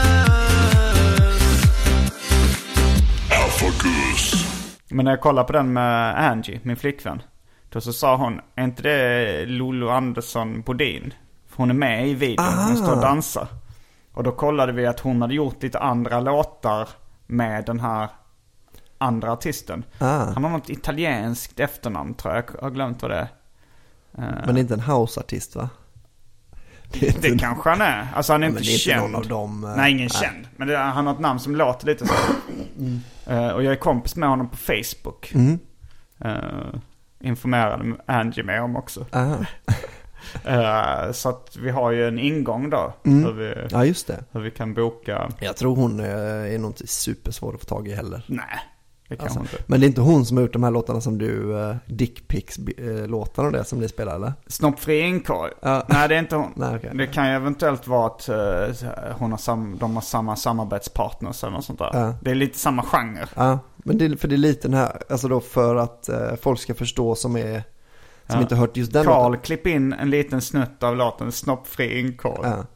I: Haffagus.
E: Men när jag kollar på den med Angie, min flickvän, då så sa hon, är inte det Lulu Andersson Bodin? För hon är med i videon. Ah. Hon står och dansar. Och då kollade vi att hon hade gjort lite andra låtar med den här andra artisten.
F: Ah.
E: Han har något italienskt efternamn, tror jag. Jag har glömt vad det är.
F: Men det är inte en houseartist, va?
E: Det, det en... kanske han är. Alltså han är
F: ja,
E: inte
F: det är
E: känd.
F: Inte någon av dem, uh...
E: Nej, ingen uh... känd. Men det, han har ett namn som låter lite så.
F: Mm.
E: Uh, och jag är kompis med honom på Facebook.
F: Mm.
E: Uh, informerade Angie med om också.
F: uh,
E: så att vi har ju en ingång då.
F: Mm.
E: Hur vi,
F: ja, just det.
E: Hur vi kan boka.
F: Jag tror hon är, är nog inte supersvår att få tag i heller.
E: Nej. Det kan
F: alltså,
E: inte.
F: Men det är inte hon som har gjort de här låtarna som du uh, Dickpics-låtarna och det som ni spelar, eller?
E: Snoppfri inkorg.
F: Uh.
E: Nej, det är inte hon.
F: Nej, okay.
E: Det kan ju eventuellt vara att uh, hon har sam- de har samma samarbetspartners eller något sånt där.
F: Uh.
E: Det är lite samma genre.
F: Ja, uh, men det är, för det är lite den här, alltså då för att uh, folk ska förstå som är som uh. inte hört just den
E: Carl,
F: låten.
E: klipp in en liten snutt av låten Snoppfri inkorg.
F: Uh.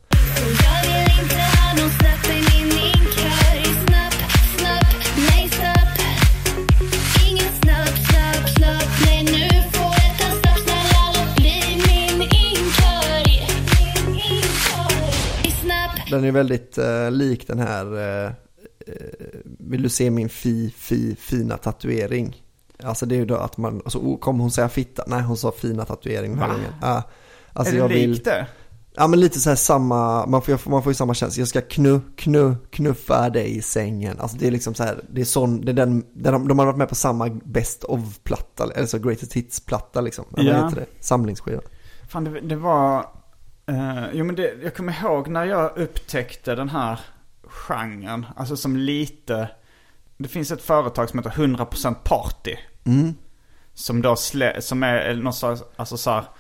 F: Den är väldigt uh, lik den här uh, vill du se min fi, fi, fina tatuering? Alltså det är ju då att man, alltså, kommer hon säga fitta? Nej, hon sa fina tatuering den här gången. Uh, alltså
E: är det
F: jag vill,
E: likt det?
F: Ja, men lite så här samma, man får, man får ju samma känsla. Jag ska knu, knu, knuffa dig i sängen. Alltså det är liksom så här, det är sån, det är den, den de har varit med på samma best of-platta, eller så greatest hits-platta liksom. Vad
E: ja.
F: heter det? Samlingsskiva.
E: Fan, det, det var... Uh, jo, men det, jag kommer ihåg när jag upptäckte den här genren. Alltså som lite... Det finns ett företag som heter hundra procent Party.
F: Mm.
E: Som då slä, som är något slags, alltså så här,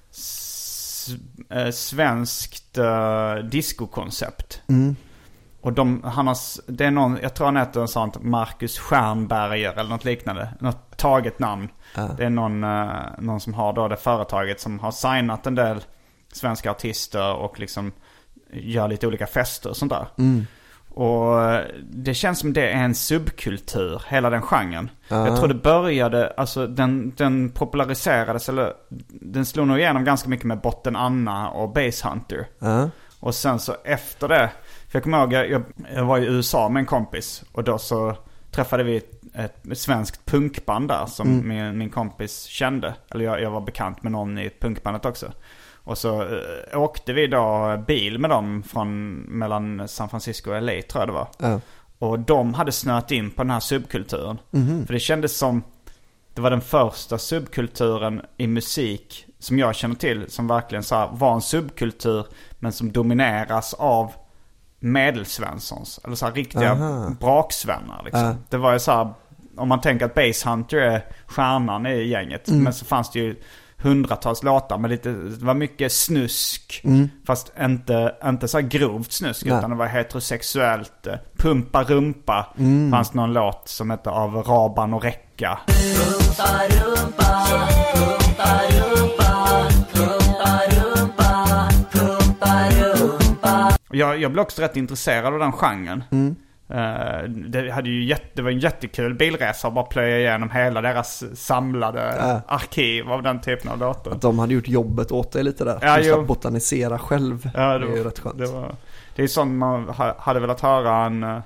E: s, äh, svenskt äh, discokoncept.
F: Mm.
E: Och de, han har, det är någon, jag tror han heter en sånt Marcus Stjernberger eller något liknande. Något taget namn.
F: Uh. Det
E: är någon, äh, någon som har då det företaget som har signat en del svenska artister och liksom gör lite olika fester och sånt där. Mm. Och det känns som det är en subkultur, hela den genren. Uh-huh. Jag tror det började, alltså den, den populariserades, eller den slog nog igenom ganska mycket med Botten Anna och Bass Hunter. Uh-huh. Och sen så efter det, för jag kommer ihåg, jag, jag var i U S A med en kompis. Och då så träffade vi ett, ett svenskt punkband där som mm. min, min kompis kände. Eller jag, jag var bekant med någon i punkbandet också. Och så äh, åkte vi då bil med dem från mellan San Francisco och L A, tror jag det var. Ja. Och de hade snöat in på den här subkulturen. Mm-hmm. För det kändes som det var den första subkulturen i musik som jag känner till, som verkligen så här, var en subkultur men som domineras av medelsvenssons. Eller så här riktiga Aha. braksvänner liksom. Ja. Det var ju så här, om man tänker att Bass Hunter är stjärnan i gänget. Mm. Men så fanns det ju hundratals låtar med lite, det var mycket snusk. Mm. Fast inte, inte så här grovt snusk. Nej. Utan det var heterosexuellt. Pumpa rumpa. Mm. Fanns någon låt som hette Av Raban och Räcka. Pumpa rumpa, pumpa rumpa, pumpa rumpa, pumpa rumpa. Jag, jag blev också rätt intresserad av den genren. Mm. Uh, det, hade ju jätte, det var en jättekul bilresa att bara plöja igenom hela deras samlade äh. arkiv av den typen av låtar.
F: Att de hade gjort jobbet åt dig lite där.
E: Ja,
F: just att botanisera själv.
E: Ja, det,
F: det är
E: var,
F: ju rätt skönt.
E: Det, var, det är sånt man ha, hade velat höra en, uh,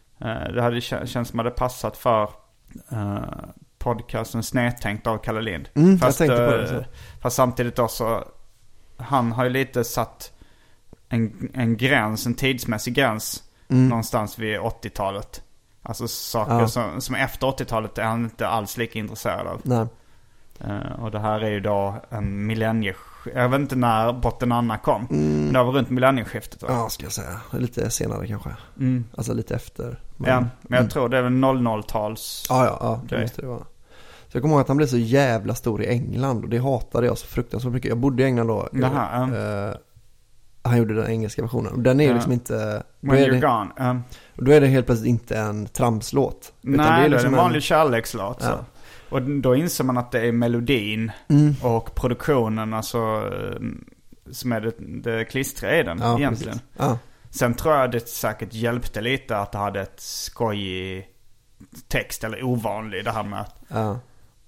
E: det hade känts som hade passat för uh, podcasten Snedtänkt av Kalle Lind.
F: Mm,
E: fast,
F: jag tänkte på det så.
E: Uh, fast samtidigt också, han har ju lite satt en, en gräns, en tidsmässig gräns. Mm. Någonstans vid åttiotalet. Alltså saker ja. som, som efter åttiotalet är han inte alls lika intresserad av.
F: Nej.
E: Uh, och det här är ju då en millennie. Jag vet inte när Botten Anna kom. Mm. Men det var runt millennieskiftet.
F: Ja, ska jag säga. Lite senare kanske. Mm. Alltså lite efter.
E: Men, ja, men jag mm. tror det är väl noll noll-tals.
F: Ja, ja, ja det måste det vara. Så jag kommer ihåg att han blev så jävla stor i England. Och det hatade jag så fruktansvärt mycket. Jag bodde i England då.
E: Jaha, ja.
F: uh, Han gjorde den engelska versionen. Och den är ju
E: ja.
F: liksom inte...
E: When you're
F: det,
E: gone. Um.
F: Och då är det helt plötsligt inte en tramslåt.
E: Nej,
F: det är,
E: liksom
F: det
E: är en vanlig en... kärlekslåt. Ja. Så. Och då inser man att det är melodin mm. och produktionen, alltså, som är det, det klistriga i den ja, egentligen. Ja. Sen tror jag det säkert hjälpte lite att det hade ett skojig text, eller ovanlig, det här med att... Ja.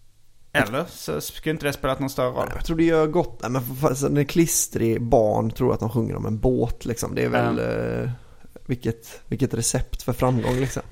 E: Eller så skulle inte det spela någon större roll. Jag
F: tror det gör gott. Nej, men för, när klistrig barn tror att de sjunger om en båt liksom. Det är väl mm. eh, vilket, vilket recept för framgång liksom.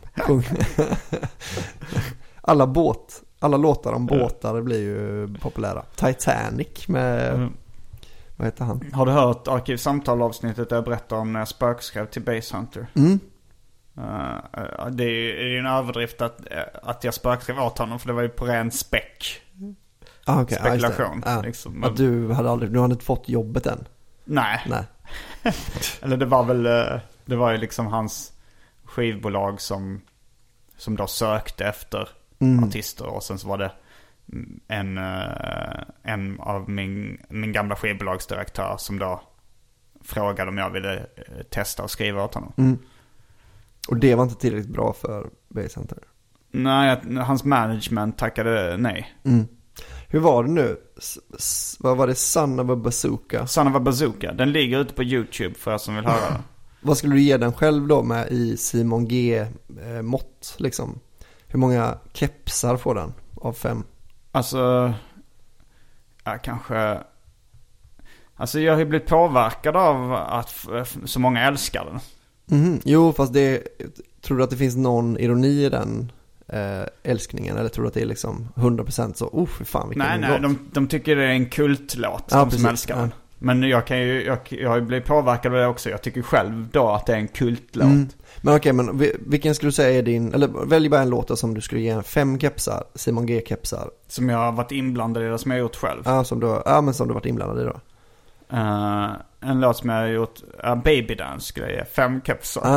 F: alla båt Alla låtar om båtar blir ju populära. Titanic med mm. vad heter han?
E: Har du hört Arkivsamtal-avsnittet där jag berättar om när jag spökskrev till Bass Hunter?
F: Mm.
E: Uh, det är ju en överdrift att, att jag spökskrev åt honom, för det var ju på ren späck.
F: Ah, okay.
E: Spekulation.
F: Ah, liksom. Att du hade aldrig, du hade inte fått jobbet än?
E: Nej.
F: Nej.
E: Eller det var väl, det var ju liksom hans skivbolag som, som då sökte efter mm. artister. Och sen så var det en, en av min, min gamla skivbolagsdirektör som då frågade om jag ville testa och skriva åt honom.
F: Mm. Och det var inte tillräckligt bra för Bass Hunter?
E: Nej, hans management tackade nej.
F: Mm. Hur var det nu? S- s- vad var det? Son of a Bazooka?
E: Son of a Bazooka. Den ligger ute på YouTube för er som vill höra den.
F: Vad skulle du ge den själv då med i Simon G-mått liksom? Hur många kepsar får den av fem?
E: Alltså, ja, kanske... Alltså jag har ju blivit påverkad av att så många älskar den.
F: Mm, jo, fast det, tror du att det finns någon ironi i den eh, älskningen? Eller tror du att det är liksom hundra procent så, oh för fan vilken
E: Nej, nej,
F: låt?
E: de, de tycker det är en kultlåt,
F: ja,
E: de
F: precis,
E: som älskar
F: ja.
E: den. Men jag kan ju, jag, jag har ju blivit påverkad av det också. Jag tycker själv då att det är en kultlåt. Mm.
F: Men okej, okay, men vilken skulle du säga är din, eller välj bara en låt som du skulle ge fem kepsar, Simon G-kepsar.
E: Som jag har varit inblandad i, det som jag har gjort själv.
F: Ja, som du, ja men som du har varit inblandad i då.
E: Uh, en låt som jag har gjort, uh, Baby Dance skulle jag ge fem kepsar.
F: Ja.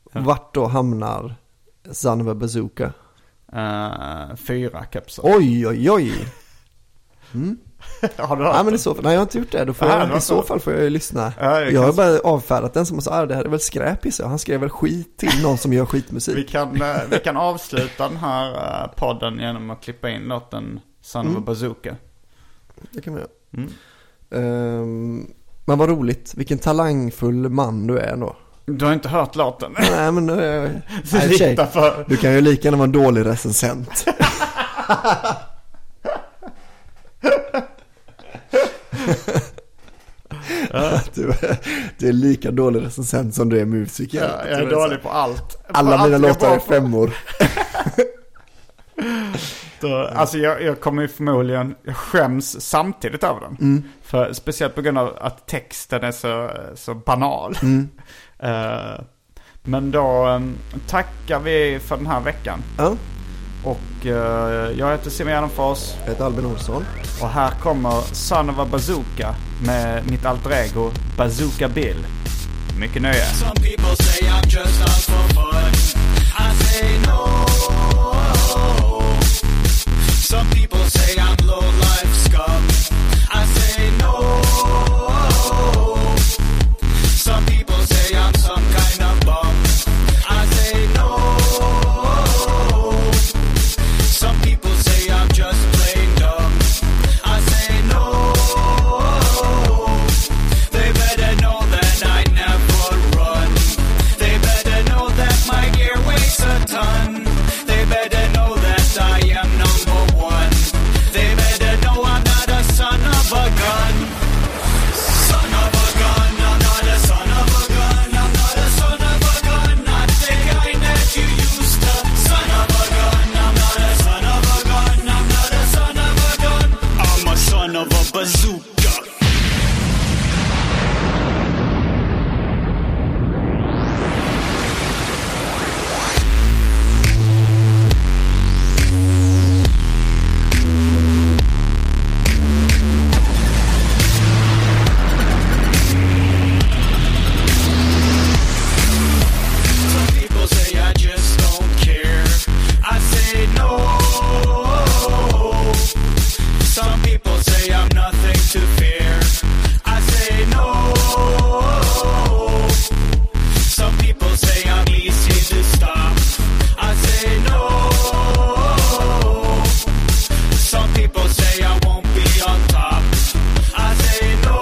F: Vart då hamnar Son of a Bazooka?
E: Uh, fyra kepsar.
F: Oj, oj, oj. Mm.
E: Har du hört
F: Nej, men i så fall, nej, jag har inte gjort det. Då får
E: Ja,
F: jag,
E: det
F: I så
E: så.
F: fall får jag ju lyssna.
E: Ja, jag
F: jag har
E: kan-
F: bara avfärdat den som sa, ah, det här är väl skräp i sig. Han skrev väl skit till någon som gör skitmusik.
E: Vi kan, uh, vi kan avsluta den här uh, podden genom att klippa in låten Son of a Bazooka.
F: Det kan man göra.
E: Mm.
F: Um, men vad roligt. Vilken talangfull man du är ändå.
E: Du har inte hört låten?
F: Nej, men uh, nej,
E: Lita
F: tjej,
E: för...
F: du kan ju lika gärna vara en dålig recensent. du, är, du är lika dålig recensent som du är musiker.
E: Ja, jag är dålig på allt.
F: Alla
E: på
F: mina
E: allt jag
F: låtar är
E: bara får.
F: femmor.
E: Då, alltså jag, jag kommer ju förmodligen, jag skäms samtidigt över den.
F: Mm.
E: För, speciellt på grund av att texten är så, så banal.
F: Mm.
E: uh, men då um, tackar vi för den här veckan.
F: Ja.
E: Och uh, jag heter Simon Gärdenfors.
F: Jag heter Albin Olsson.
E: Och här kommer Son of a Bazooka med mitt alter ego Bazooka Bill. Mycket nöje.
I: Some people say I'm just out for fun. I say no. Some people say I'm low life scum. I say no. Some people say I'm some kind of bum. I say no. Some people say I'm just plain dumb. I say no. They better know that I never run. They better know that my gear weighs a ton. They better know that I am number one. They better know I'm not a son of a gun. Son of a gun, I'm not a son of a gun. I'm not a son of a gun, not the kind that you used to. Son of a gun, I'm not a son of a gun. I'm not a son of a gun. I'm a son of a bazooka. Some people say I just don't care. I say no. Some people say I'm nothing to fear. I say no. Some people say I'm easy to stop. I say no. Some people say I won't be on top. I say no.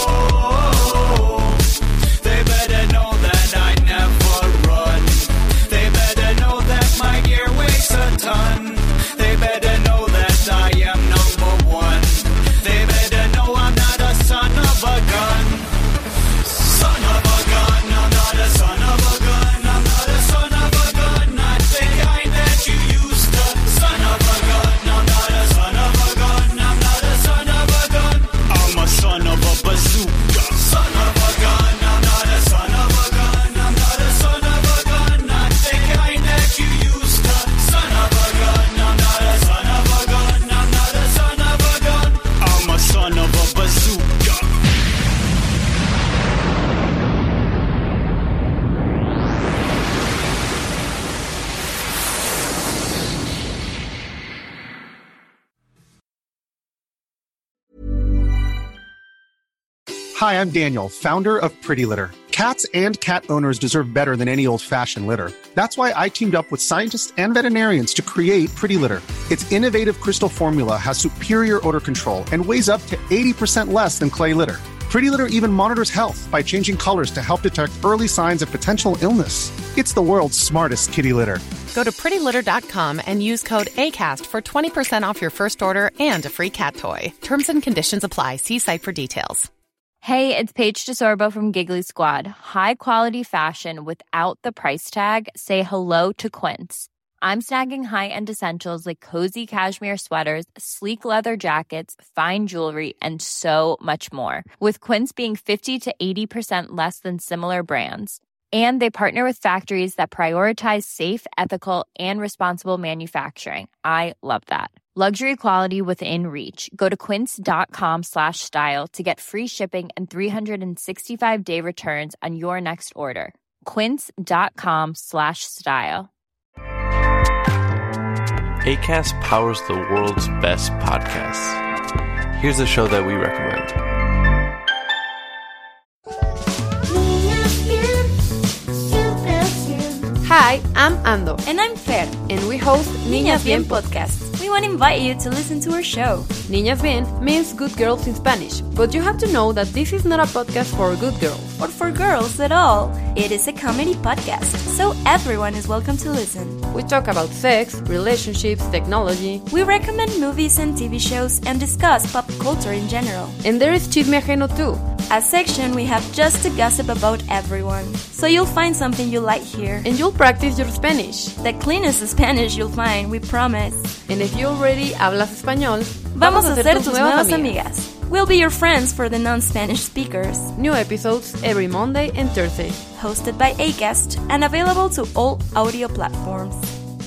I: They better know that I never run. They better know that my gear weighs a ton. They better know that I am number one. They better know I'm not a son of a gun. Son of a gun, I'm not a son of a gun. I'm not a son of a gun, not the kind that you used to. Son of a gun, I'm not a son of a gun. I'm not a son of a gun. I'm a son of a bazooka. Son of a gun, I'm not a son of a gun. I'm not a son of a gun, not the kind that you used to. Son of a gun, I'm not a son of a gun. I'm not a son of a gun. I'm a son of a bazooka.
J: Hi, I'm Daniel, founder of Pretty Litter. Cats and cat owners deserve better than any old-fashioned litter. That's why I teamed up with scientists and veterinarians to create Pretty Litter. Its innovative crystal formula has superior odor control and weighs up to eighty percent less than clay litter. Pretty Litter even monitors health by changing colors to help detect early signs of potential illness. It's the world's smartest kitty litter.
K: Go to pretty litter dot com and use code ACAST for twenty percent off your first order and a free cat toy. Terms and conditions apply. See site for details.
G: Hey, it's Paige DeSorbo from Giggly Squad. High quality fashion without the price tag. Say hello to Quince. I'm snagging high-end essentials like cozy cashmere sweaters, sleek leather jackets, fine jewelry, and so much more. With Quince being fifty to eighty percent less than similar brands. And they partner with factories that prioritize safe, ethical, and responsible manufacturing. I love that. Luxury quality within reach. Go to quince.com slash style to get free shipping and three sixty-five day returns on your next order. quince.com slash style.
L: Acast powers the world's best podcasts. Here's a show that we recommend.
M: Hi, I'm Ando.
N: And I'm Fer.
M: And we host Niñas Bien Podcast.
N: We want to invite you to listen to our show.
M: Niñas Bien means good girls in Spanish, but you have to know that this is not a podcast for good girls.
N: Or for girls at all. It is a comedy podcast, so everyone is welcome to listen.
M: We talk about sex, relationships, technology.
N: We recommend movies and T V shows and discuss pop culture in general.
M: And there is Chisme Ajeno too.
N: A section we have just to gossip about everyone. So you'll find something you like here.
M: And you'll practice your Spanish.
N: The cleanest Spanish you'll find, we promise.
M: And if you already hablas español,
N: vamos, vamos a ser tus nuevas amigas. amigas. We'll be your friends for the non-Spanish speakers.
M: New episodes every Monday and Thursday.
N: Hosted by Acast and available to all audio platforms.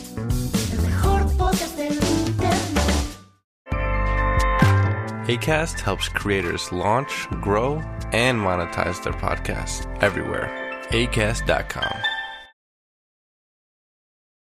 L: Acast helps creators launch, grow, and monetize their podcasts everywhere. Acast dot com.